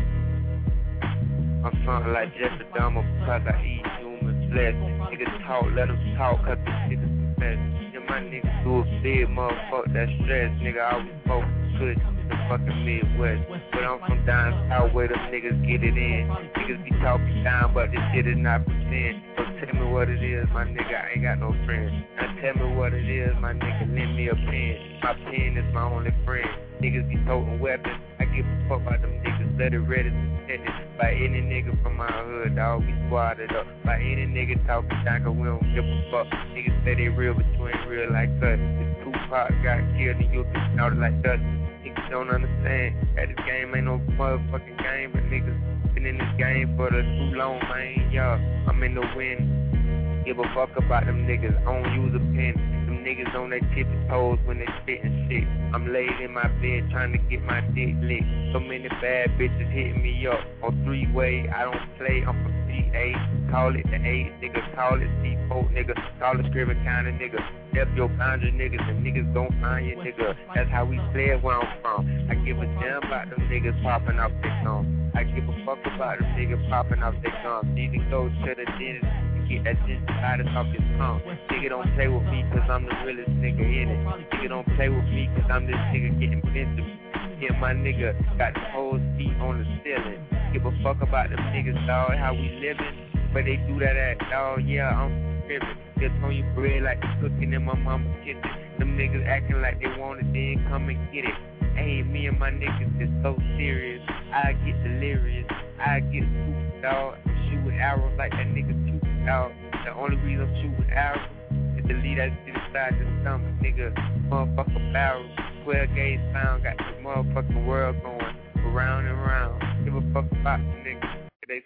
I'm something like Jeffrey Dahmer because I eat human flesh. Niggas talk, let them talk, cause this shit is the best. Yeah, my niggas do a big motherfucker that stress. Nigga, I always focus good in the fucking Midwest. But I'm from down south where them niggas get it in. Niggas be talking down, but this shit is not pretend. So tell me what it is, my nigga, I ain't got no friends. Now tell me what it is, my nigga, lend me a pen. My pen is my only friend. Niggas be toting weapons. I give a fuck about them niggas, let it ready to send it. By any nigga from my hood, dog, we squatted up. By any nigga talking down, cause we don't give a fuck. Niggas say they real, but you ain't real like us. This Tupac got killed and you get snouted like us. Niggas don't understand that this game ain't no motherfucking game, but niggas been in this game for the too long, man. Y'all, I'm in the wind. Give a fuck about them niggas, I don't use a pen. Niggas on their tippy toes when they spittin' shit. I'm laid in my bed trying to get my dick lit. So many bad bitches hitting me up on three-way. I don't play, I'm from C A. Call it the eight, nigga. Call it C four, nigga. Call it Scriven County, nigga. Step your boundary, niggas, and niggas gon' find you, nigga. That's how we play it where I'm from. I give a damn about them niggas popping off their gum. I give a fuck about them niggas popping off their gum. Need to go to the dentist. Get that shit out of off his tongue. Nigga don't play with me cause I'm the realest nigga in it. Nigga don't play with me cause I'm this nigga getting pensive. Yeah, my nigga got the whole seat on the ceiling. Give a fuck about them niggas, dawg, how we living. But they do that at, dawg, yeah, I'm tripping. Just on your bread like cooking in my mama's kitchen. Them niggas acting like they want it, then come and get it. Hey, me and my niggas is so serious. I get delirious. I get super, dawg. Shoot with arrows like that nigga shoot. Out. The only reason I'm shooting arrows is to lead that shit inside the stomach, nigga. Motherfucker barrel, twelve gauge pound, got the motherfucking world going around and round. Give a fuck about the niggas. Hey,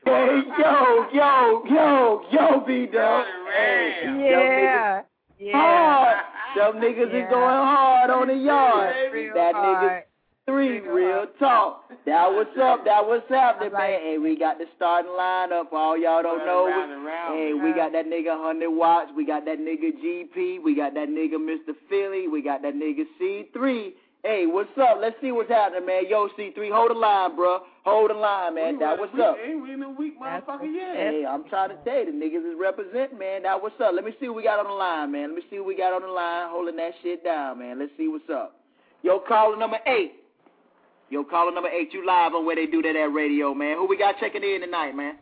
yo, yo, yo, yo, B-Dub. Hey, yeah, yeah. Hard. Them niggas yeah. is going hard on the yard. Real that hard. nigga three, Real real hard. talk. That what's up, that what's happening, like man. Hey, we got the starting lineup. All y'all don't know. Round and round. Hey, we got that nigga one hundred Watts. We got that nigga G P. We got that nigga Mister Philly. We got that nigga C three. Hey, what's up? Let's see what's happening, man. Yo, C three, hold the line, bro. Hold the line, man. We that was- what's we up? Ain't we in a week, motherfucker, yeah. Hey, I'm trying to tell you, the niggas is representing, man. That what's up? Let me see what we got on the line, man. Let me see what we got on the line, holding that shit down, man. Let's see what's up. Yo, caller number eight. Yo, caller number eight, you live on Where They Do That at Radio, man. Who we got checking in tonight, man?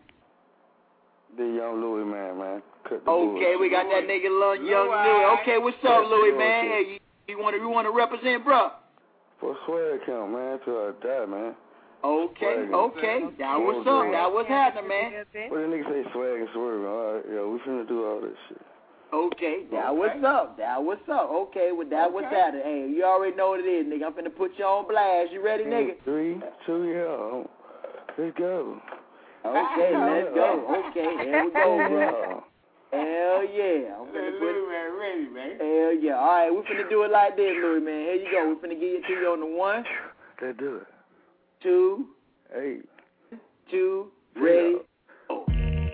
The young Louis man, man. Cut the Okay, bullshit. we got that nigga Young Young Louis. Okay, what's up, Louis, man? Hey, you, you want to you want to represent, bro? For swear count, man, till I die, man. Okay, Swag. okay. That what's up. That what's happening, man. What the niggas say swag and swerving? All right, yo, we finna do all this shit. Okay, that what's up. That what's up. Okay, well, that what's happening. Hey, you already know what it is, nigga. I'm finna put you on blast. You ready, nigga? Three, two, yeah. Let's go. Okay, let's go. Okay, here we go, bro. Hell yeah. I'm finna Hey, put Louis, man, ready, man. Hell yeah. All right, we finna do it like this, Louis, man. Here you go. We finna get it to you on the one. Let's do it. Two. Hey. Two. Ready. Oh.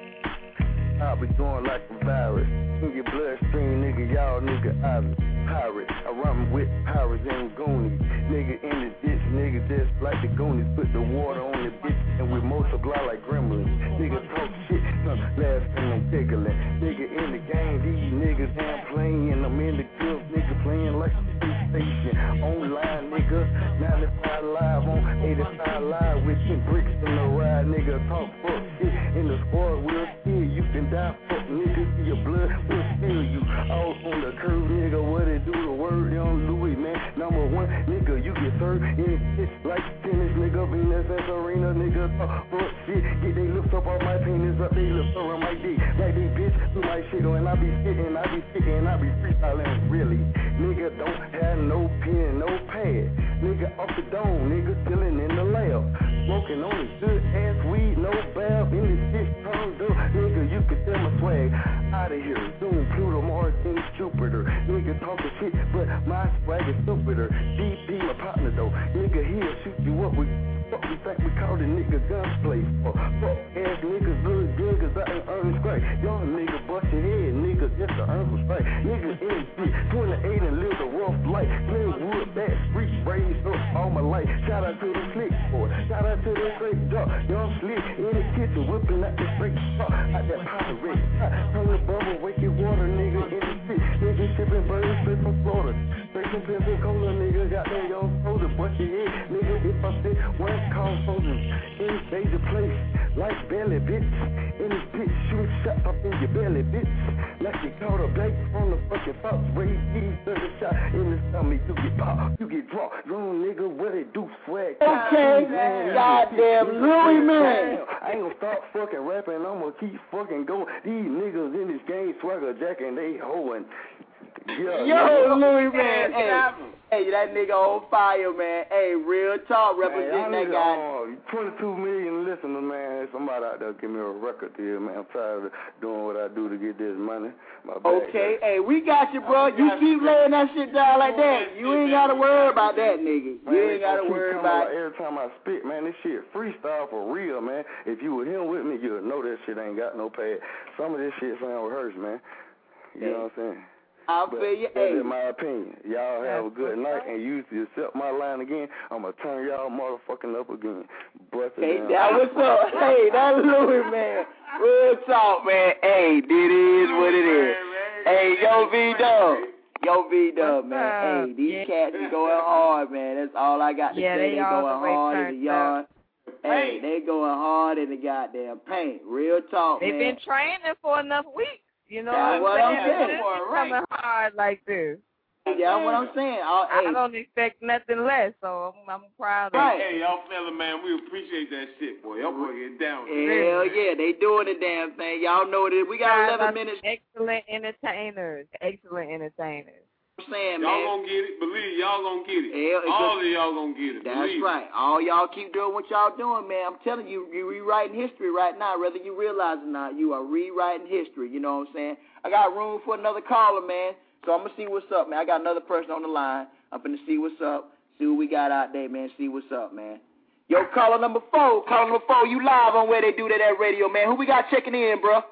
I'll be going like a virus. Nigga bloodstream, nigga, y'all nigga obvious. Pirate. I run with pirates and goonies. Nigga in the ditch, nigga just like the goonies. Put the water on the bitch and we multiply like gremlins. Nigga talk shit, some laughing and tickling. Nigga in the game, these niggas damn playing. I'm in the club, nigga playing like a space station. Online, nigga, ninety-five live on eighty-five live with ten bricks in the ride. Nigga talk fuck shit in the squad, we'll see you can die, fuck nigga, see your blood will spill you. All on the curve, nigga, what it do, the word young Louis, man. Number one, nigga, you get third in shit like tennis, nigga, Venus and Serena, nigga, talk fuck shit. Get they lips up off my penis, up they lips around my dick. Like they bitch, do my shit, and I be sitting, I be sitting, I be freestyling, really. Nigga don't have no pen, no pad. Nigga off the dome, nigga chilling in the lab. Smoking on this good ass weed, no bab. In this shit turned up, nigga, you can tell my swag. Out of here, Zoom, Pluto, Mars, and Jupiter. Nigga talking shit, but my swag is stupider. D P, my partner though. Nigga, he'll shoot you up with. Fuck, we think we call the nigga gunplay. Fuck, fuck ass niggas, little niggas out in earning straight. Young nigga bust your head, nigga, just to earn some straight. Nigga in shit, twenty-eight and live a rough life. Clear wood, back street, raised up all my life. Shout out to the slick boy, shout out to the straight dog. Young slick in the kitchen, whipping out the straight fuck. Out that powder red, turn the bubble, wake your water, nigga, in the shit. Nigga shipping birds straight from Florida. Straight from Pensacola, nigga, got that young soda, bust your head. Nigga, if I sit one call soldiers in major place, like belly, bitch. In this bitch, shoot shots up in your belly, bitch. Like you caught a blank from the fucking fox. Raise these thirty shot in the stomach, you get pop, you get dropped. Wrong nigga, what it do, swag. Okay, man. Goddamn Louis, man. I ain't gonna stop fucking rapping, I'm gonna keep fucking going. These niggas in this game swagger jacking, they hoeing. Yeah, Yo, Louis, man. Hey, hey, that nigga on fire, man. Hey, real talk, representing that guy. Uh, twenty-two million listeners, man. Somebody out there give me a record here, man. I'm tired of doing what I do to get this money. My okay, hey, we got you, bro. You keep laying that shit down like that. You ain't got to worry about that, nigga. You man, ain't got to worry about it. Every time I spit, man, this shit freestyle for real, man. If you were here with me, you'd know that shit ain't got no pad. Some of this shit sound rehearsed, man. You hey. know what I'm saying? I but feel you. That's hey. in my opinion. Y'all have a good night, and you accept my line again, I'm going to turn y'all motherfucking up again. Bust it hey, down. that what's up. Hey, that's Louis, man. Real talk, man. Hey, it is what it is. Hey, yo, V-Dub. Yo, V-Dub, man. Hey, these yeah. cats is going hard, man. That's all I got to yeah, say. They, they going hard in the yard. Hey, they going hard in the goddamn paint. Real talk, They've man. They've been training for enough weeks. You know That's what I'm saying? saying. Right. Coming hard like this. Yeah, that's what I'm saying. I'll, I hey. don't expect nothing less, so I'm, I'm proud of right. it. Hey, y'all fella, man, we appreciate that shit, boy. Y'all boy get down. Hell yeah, they doing the damn thing. Y'all know that we got eleven minutes. Excellent entertainers. Excellent entertainers. I'm saying, y'all man. gonna get it. Believe y'all gonna get it. Hell, all of y'all gonna get it. That's Believe right. All y'all keep doing what y'all doing, man. I'm telling you, you're rewriting history right now, whether you realize it or not. You are rewriting history. You know what I'm saying? I got room for another caller, man. So I'm going to see what's up, man. I got another person on the line. I'm going to see what's up, see what we got out there, man, see what's up, man. Yo, caller number four. Caller number four, you live on Where They Do That at Radio, man. Who we got checking in, bro?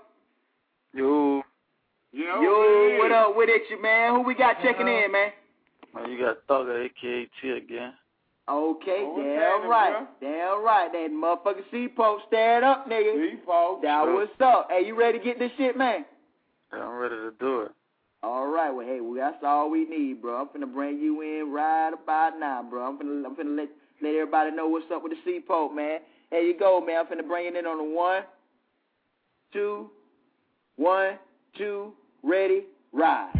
Yo. Yo, Yo, what up with it, you, man? Who we got checking in, man? Man, you got Thugger, a k a. T again. Okay, oh, damn right. Bro. Damn right. That motherfucking C-Post, stand up, nigga. C-Post. That what's up. Hey, you ready to get this shit, man? Yeah, I'm ready to do it. All right, well, hey, well, that's all we need, bro. I'm finna bring you in right about now, bro. I'm finna, I'm finna let, let everybody know what's up with the C-Post, man. There you go, man. I'm finna bring it in on the one, two, one, two, ready, ride.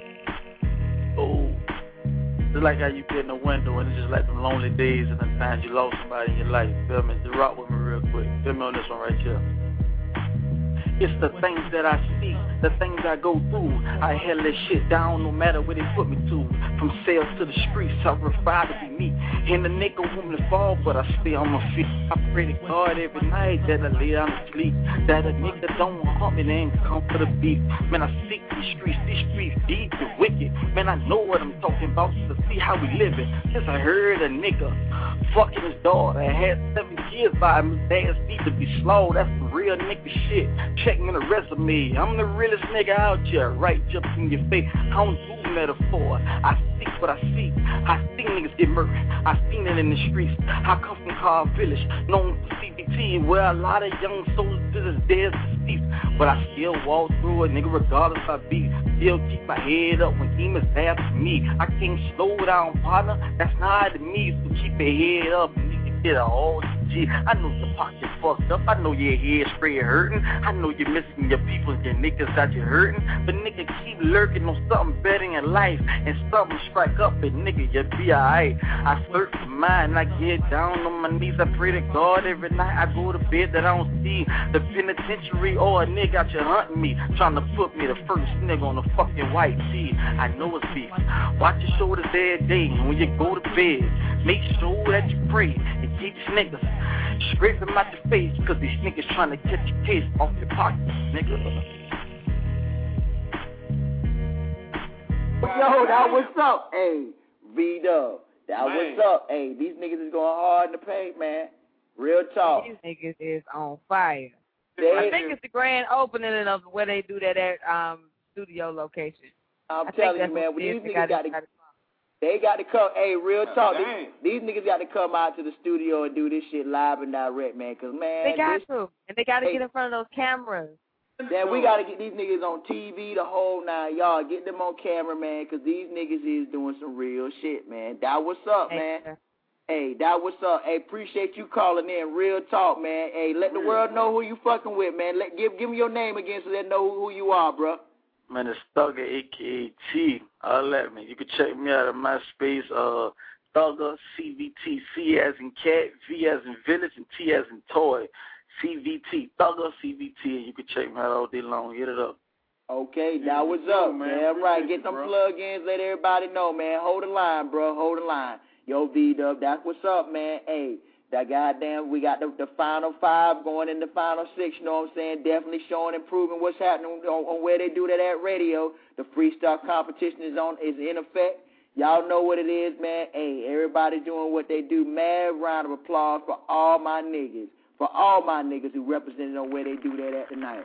Oh, just like how you get in the window and it's just like them lonely days and the times you lost somebody in your life. Feel me? Just rock with me real quick. Feel me on this one right here. It's the things that I see, the things I go through. I held that shit down no matter where they put me to. From cells to the streets, I refuse to be me. And the nigga want me to fall, but I stay on my feet. I pray to God every night that I lay down to sleep. That a nigga don't harm me, they ain't come for the beef. Man, I seek these streets, these streets deep and wicked. Man, I know what I'm talking about, to see how we living. Since I heard a nigga fucking his daughter, I had seven kids by him, his ass need to be slowed. That's some real nigga shit. Check me the resume. I'm the realest nigga out here, right up in your face. I don't do metaphor. I speak what I see. I see niggas get murdered. I seen it in the streets. I come from Carl Village, known for C B T, where a lot of young soldiers is dead deceased. But I still walk through it, nigga, regardless I be. Still keep my head up when demons after me. I can't slow down, partner. That's not to me. So keep your head up and you can get a whole G. I know your pocket fucked up. I know your head straight hurting. I know you're missing your people and your niggas out you hurting. But nigga, keep lurking on something better in life. And something strike up and nigga, you'll be alright. I flirt for mine. I get down on my knees. I pray to God every night. I go to bed that I don't see the penitentiary or a nigga out you hunting me. Trying to put me the first nigga on the fucking white tee. I know it's beef. Watch your shoulders every day. When you go to bed, make sure that you pray and keep these niggas scrape them out your face, cause these niggas trying to catch your case off your pockets, nigga. Yo, that what's up? Hey, V-Dub, that man. What's up? Hey, these niggas is going hard in the paint, man. Real talk. These niggas is on fire. They I think it's the grand opening of where they do that at um studio location. I'm I telling you, man, when these niggas got to... They got to come, hey, real talk, these, these niggas got to come out to the studio and do this shit live and direct, man, because, man. They got this, to. And they got to hey, get in front of those cameras. Then we got to get these niggas on T V, the whole nine. Y'all, get them on camera, man, because these niggas is doing some real shit, man. That what's up, man. Hey, hey, that what's up. Hey, appreciate you calling in. Real talk, man. Hey, let the world know who you fucking with, man. Let Give, give me your name again so they know who, who you are, bro. Man, it's Thugger, a k a. T. Uh, let me. You can check me out at MySpace. Uh, Thugger, C V T. C as in cat, V as in village, and T as in toy. C V T. Thugger, C V T. And you can check me out all day long. Hit it up. Okay, now what's up, man? Damn right. Get them plug-ins. Let everybody know, man. Hold the line, bro. Hold the line. Yo, V-Dub, that's what's up, man. Hey. That goddamn, we got the, the final five going in the final six, you know what I'm saying? Definitely showing and proving what's happening on, on where they do that at radio. The freestyle competition is on is in effect. Y'all know what it is, man. Hey, everybody doing what they do. Mad round of applause for all my niggas. For all my niggas who represented on where they do that at tonight.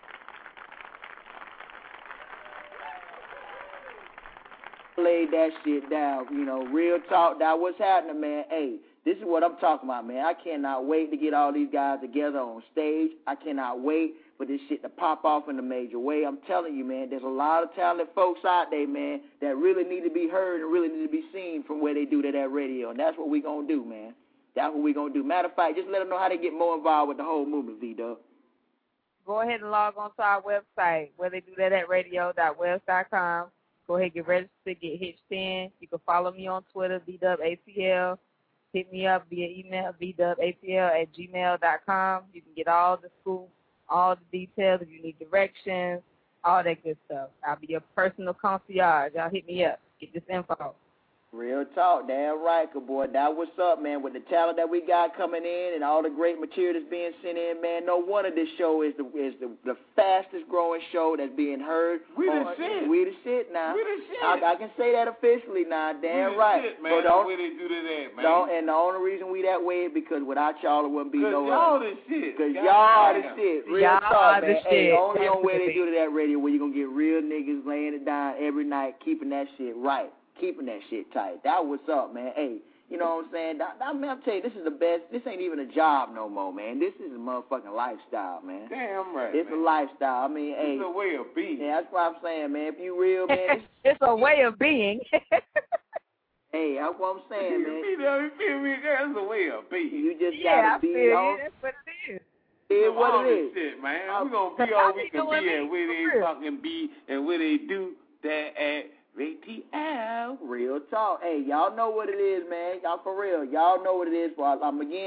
Laid that shit down, you know, real talk. That what's happening, man. Hey. This is what I'm talking about, man. I cannot wait to get all these guys together on stage. I cannot wait for this shit to pop off in a major way. I'm telling you, man, there's a lot of talented folks out there, man, that really need to be heard and really need to be seen from where they do that at radio. And that's what we're going to do, man. That's what we're going to do. Matter of fact, just let them know how to get more involved with the whole movement, V-Dub. Go ahead and log on to our website, where they do that at radio dot webs dot com. Go ahead and get registered, get hitched in. You can follow me on Twitter, V Dub A T L. Hit me up via email, v dub a t l at gmail dot com. You can get all the scoop, all the details, if you need directions, all that good stuff. I'll be your personal concierge. Y'all hit me up. Get this info. Real talk, damn right, good boy. That what's up, man. With the talent that we got coming in and all the great material that's being sent in, man. No wonder this show is the is the, the fastest growing show that's being heard. We the shit. We the shit now. We the shit. I, I can say that officially now. Damn we right. Shit, man. So where they do that at, man. Don't, and the only reason we that way is because without y'all it wouldn't be no. y'all the shit. Because y'all the shit. Real y'all talk, man. man. Hey, only on where they do that radio where you gonna get real niggas laying it down every night, keeping that shit right. Keeping that shit tight. That what's up, man. Hey, you know what I'm saying? That, that, man, I'm telling you, this is the best. This ain't even a job no more, man. This is a motherfucking lifestyle, man. Damn right, It's man. a lifestyle. I mean, it's hey. It's a way of being. Yeah, that's what I'm saying, man. If you real, man. It's a way of being. Hey, that's what I'm saying, man. You feel me? That's a way of being. You just yeah, gotta be I feel on. you. That's what it is. Yeah, what all it is. This shit, man. I'm, We're going to be all we can be at and where they fucking be and where they do that at A T L. Real talk. Hey, y'all know what it is, man. Y'all for real. Y'all know what it is. For I'm again,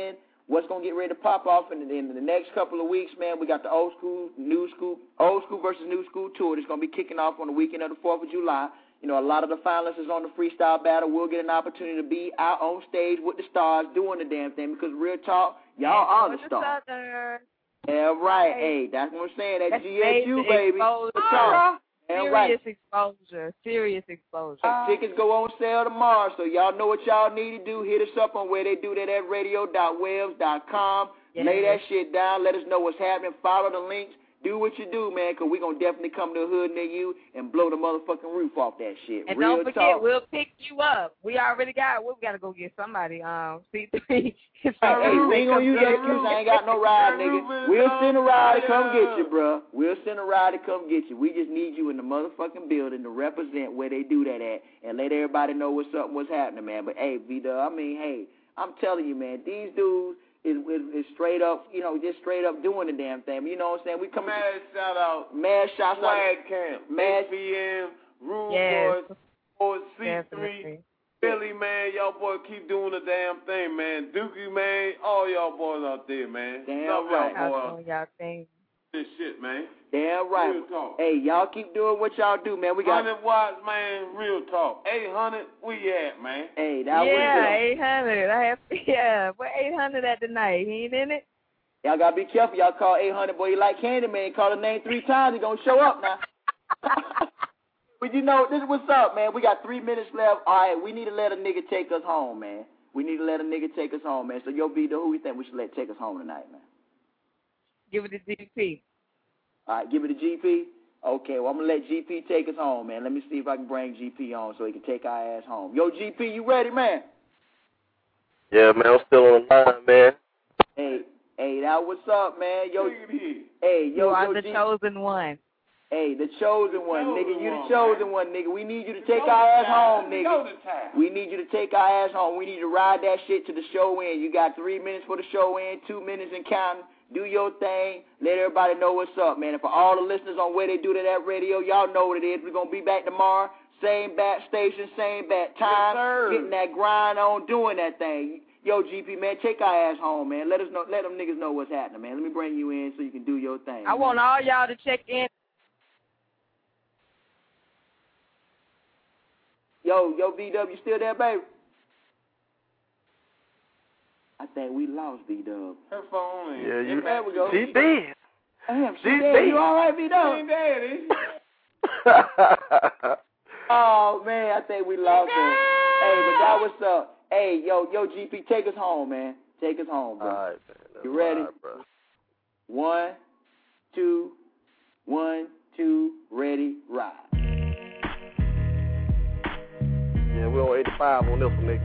what's going to get ready to pop off in the, in the next couple of weeks, man. We got the old school, new school, old school versus new school tour that's going to be kicking off on the weekend of the fourth of July. You know, a lot of the finalists is on the freestyle battle. We'll get an opportunity to be out on stage with the stars doing the damn thing because real talk, y'all are the stars. Yeah, right. Hey, that's what I'm saying. That G S U, baby. Serious right. exposure. Serious exposure. Uh, tickets go on sale tomorrow, so y'all know what y'all need to do. Hit us up on where they do that at radio dot webs dot com. Yes. Lay that shit down. Let us know what's happening. Follow the links. Do what you do, man, because we're going to definitely come to the hood near you and blow the motherfucking roof off that shit. And Real don't forget, talk. We'll pick you up. We already got, we got to go get somebody, um, C three. Hey, hey, we ain't going to use that excuse. I ain't got no ride, nigga. We'll send a ride to come get you, bro. We'll send a ride to come get you. We just need you in the motherfucking building to represent where they do that at and let everybody know what's up and what's happening, man. But, hey, V-Dub, I mean, hey, I'm telling you, man, these dudes, Is, is, is straight up, you know, just straight up doing the damn thing. You know what I'm saying? We come mad to, shout out, mad shout out, Swag Camp, mad H B M, Rude yes. Boys, Boys C three, Philly, man, y'all boys keep doing the damn thing, man. Dookie, man, all y'all boys out there, man. Damn Love right. y'all boys. Y'all think. This shit, man. Damn right. Real talk. Hey, y'all keep doing what y'all do, man. We got one hundred watts, man. Real talk. eight hundred, we at, man. Hey, that yeah, was eight hundred. I have, yeah, where eight hundred at tonight? He ain't in it? Y'all gotta be careful. Y'all call eight hundred, boy, you like Candyman. Call the name three times, he gonna show up now. But you know, this is what's up, man. We got three minutes left. All right, we need to let a nigga take us home, man. We need to let a nigga take us home, man. So, yo, V-Dub, who you think we should let take us home tonight, man? Give it to G P. All right, give it to G P? Okay, well, I'm going to let G P take us home, man. Let me see if I can bring G P on so he can take our ass home. Yo, G P, you ready, man? Yeah, man, I'm still on the line, man. Hey, hey, that what's up, man? Yo, hey, yo, you are yo, the G- chosen one. Hey, the chosen one, chosen nigga. You the one, chosen man. one, nigga. We need you to The take chosen our ass time. home, The nigga. chosen time. We need you to take our ass home. We need to ride that shit to the show end. You got three minutes for the show end, two minutes and counting. Do your thing. Let everybody know what's up, man. And for all the listeners on where they do that at radio, y'all know what it is. We're going to be back tomorrow. Same bat station, same bat time. Yes, getting that grind on, doing that thing. Yo, G P, man, take our ass home, man. Let us know. Let them niggas know what's happening, man. Let me bring you in so you can do your thing. I man. want all y'all to check in. Yo, yo, V-Dub, you still there, baby? I think we lost V-Dub. Her phone. Yeah, you. There we go. She dead. Damn, she She dead. dead. You all right, V-Dub? She ain't dead, is she? Oh, man, I think we lost her. Hey, but that was up. Hey, yo, yo, G P, take us home, man. Take us home, bro. All right, man. That's You ready? all right, bro. One, two, one, two, ready, ride. Yeah, we on eighty-five on this one, nigga.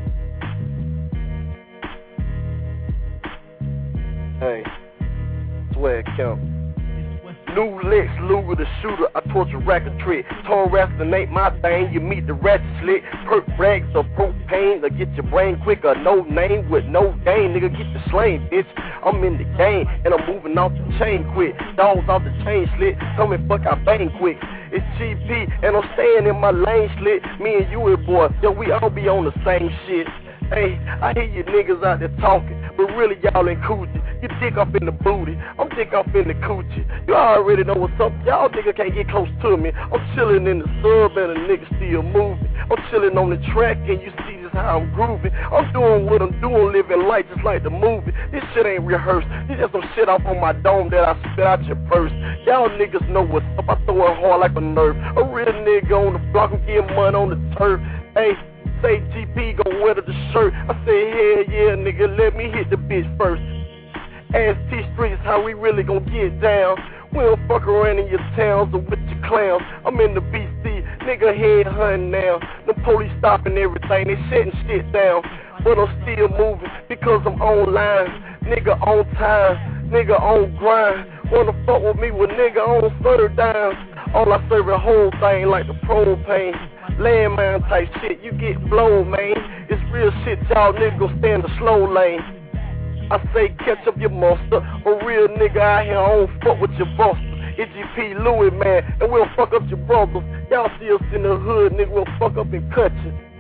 Hey, Swag Camp. New Lex Luger the shooter, I torture racket trick. Tall wrestling ain't my thing, you meet the ratchet slick. Perk rags or propane, to get your brain quicker. No name with no game, nigga, get the slain, bitch. I'm in the game, and I'm moving off the chain quick. Dogs off the chain slit, come and fuck our bang quick. It's G P, and I'm staying in my lane slit. Me and you and boy, yo, we all be on the same shit. Hey, I hear you niggas out there talking, but really y'all in coochie. You dick up in the booty, I'm dick up in the coochie. You already know what's up, y'all niggas can't get close to me. I'm chilling in the sub and a nigga still moving. I'm chilling on the track and you see just how I'm grooving. I'm doing what I'm doing, living life just like the movie. This shit ain't rehearsed, this just some shit off on my dome that I spit out your purse. Y'all niggas know what's up, I throw it hard like a nerve. A real nigga on the block, I'm getting money on the turf. Hey, say G P gon' wear the shirt. I say, hell yeah, nigga, let me hit the bitch first. Ask T Streets how we really gon' get down. We don't fuck around in your towns or with your clowns. I'm in the B C, nigga head hunting now. The police stopping everything, they shutting shit down. But I'm still moving because I'm online. Nigga on time, nigga on grind. Wanna fuck with me with nigga on third down. All I serve the whole thing like the propane. Landmine type shit, you get blown, man. It's real shit, y'all niggas gon' stay in the slow lane. I say catch up your monster. A real nigga out here, I don't fuck with your boss. It's G P Louis, man, and we'll fuck up your brothers. Y'all see us in the hood, nigga, we'll fuck up and cut you.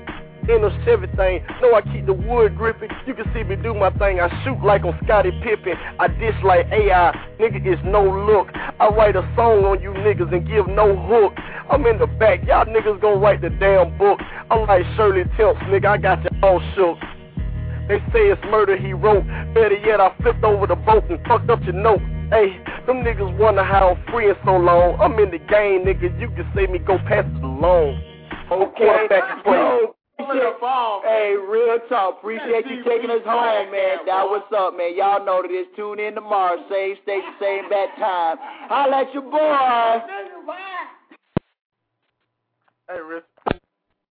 intercept everything. Know I keep the wood gripping. You can see me do my thing. I shoot like on Scottie Pippen. I dish like A I. Nigga is no look. I write a song on you niggas and give no hook. I'm in the back. Y'all niggas gon' write the damn book. I'm like Shirley Temple, nigga. I got you all shook. They say it's murder he wrote. Better yet, I flipped over the boat and fucked up your note. Hey, them niggas wonder how I'm free in so long. I'm in the game, nigga. You can say me go pass it along. Okay, back and forth. Hey, real talk. Appreciate you taking us home, man. That what's up, man. Y'all know that it's tune in tomorrow, same station, same bad time. Holla at your boy. Hey, Rick.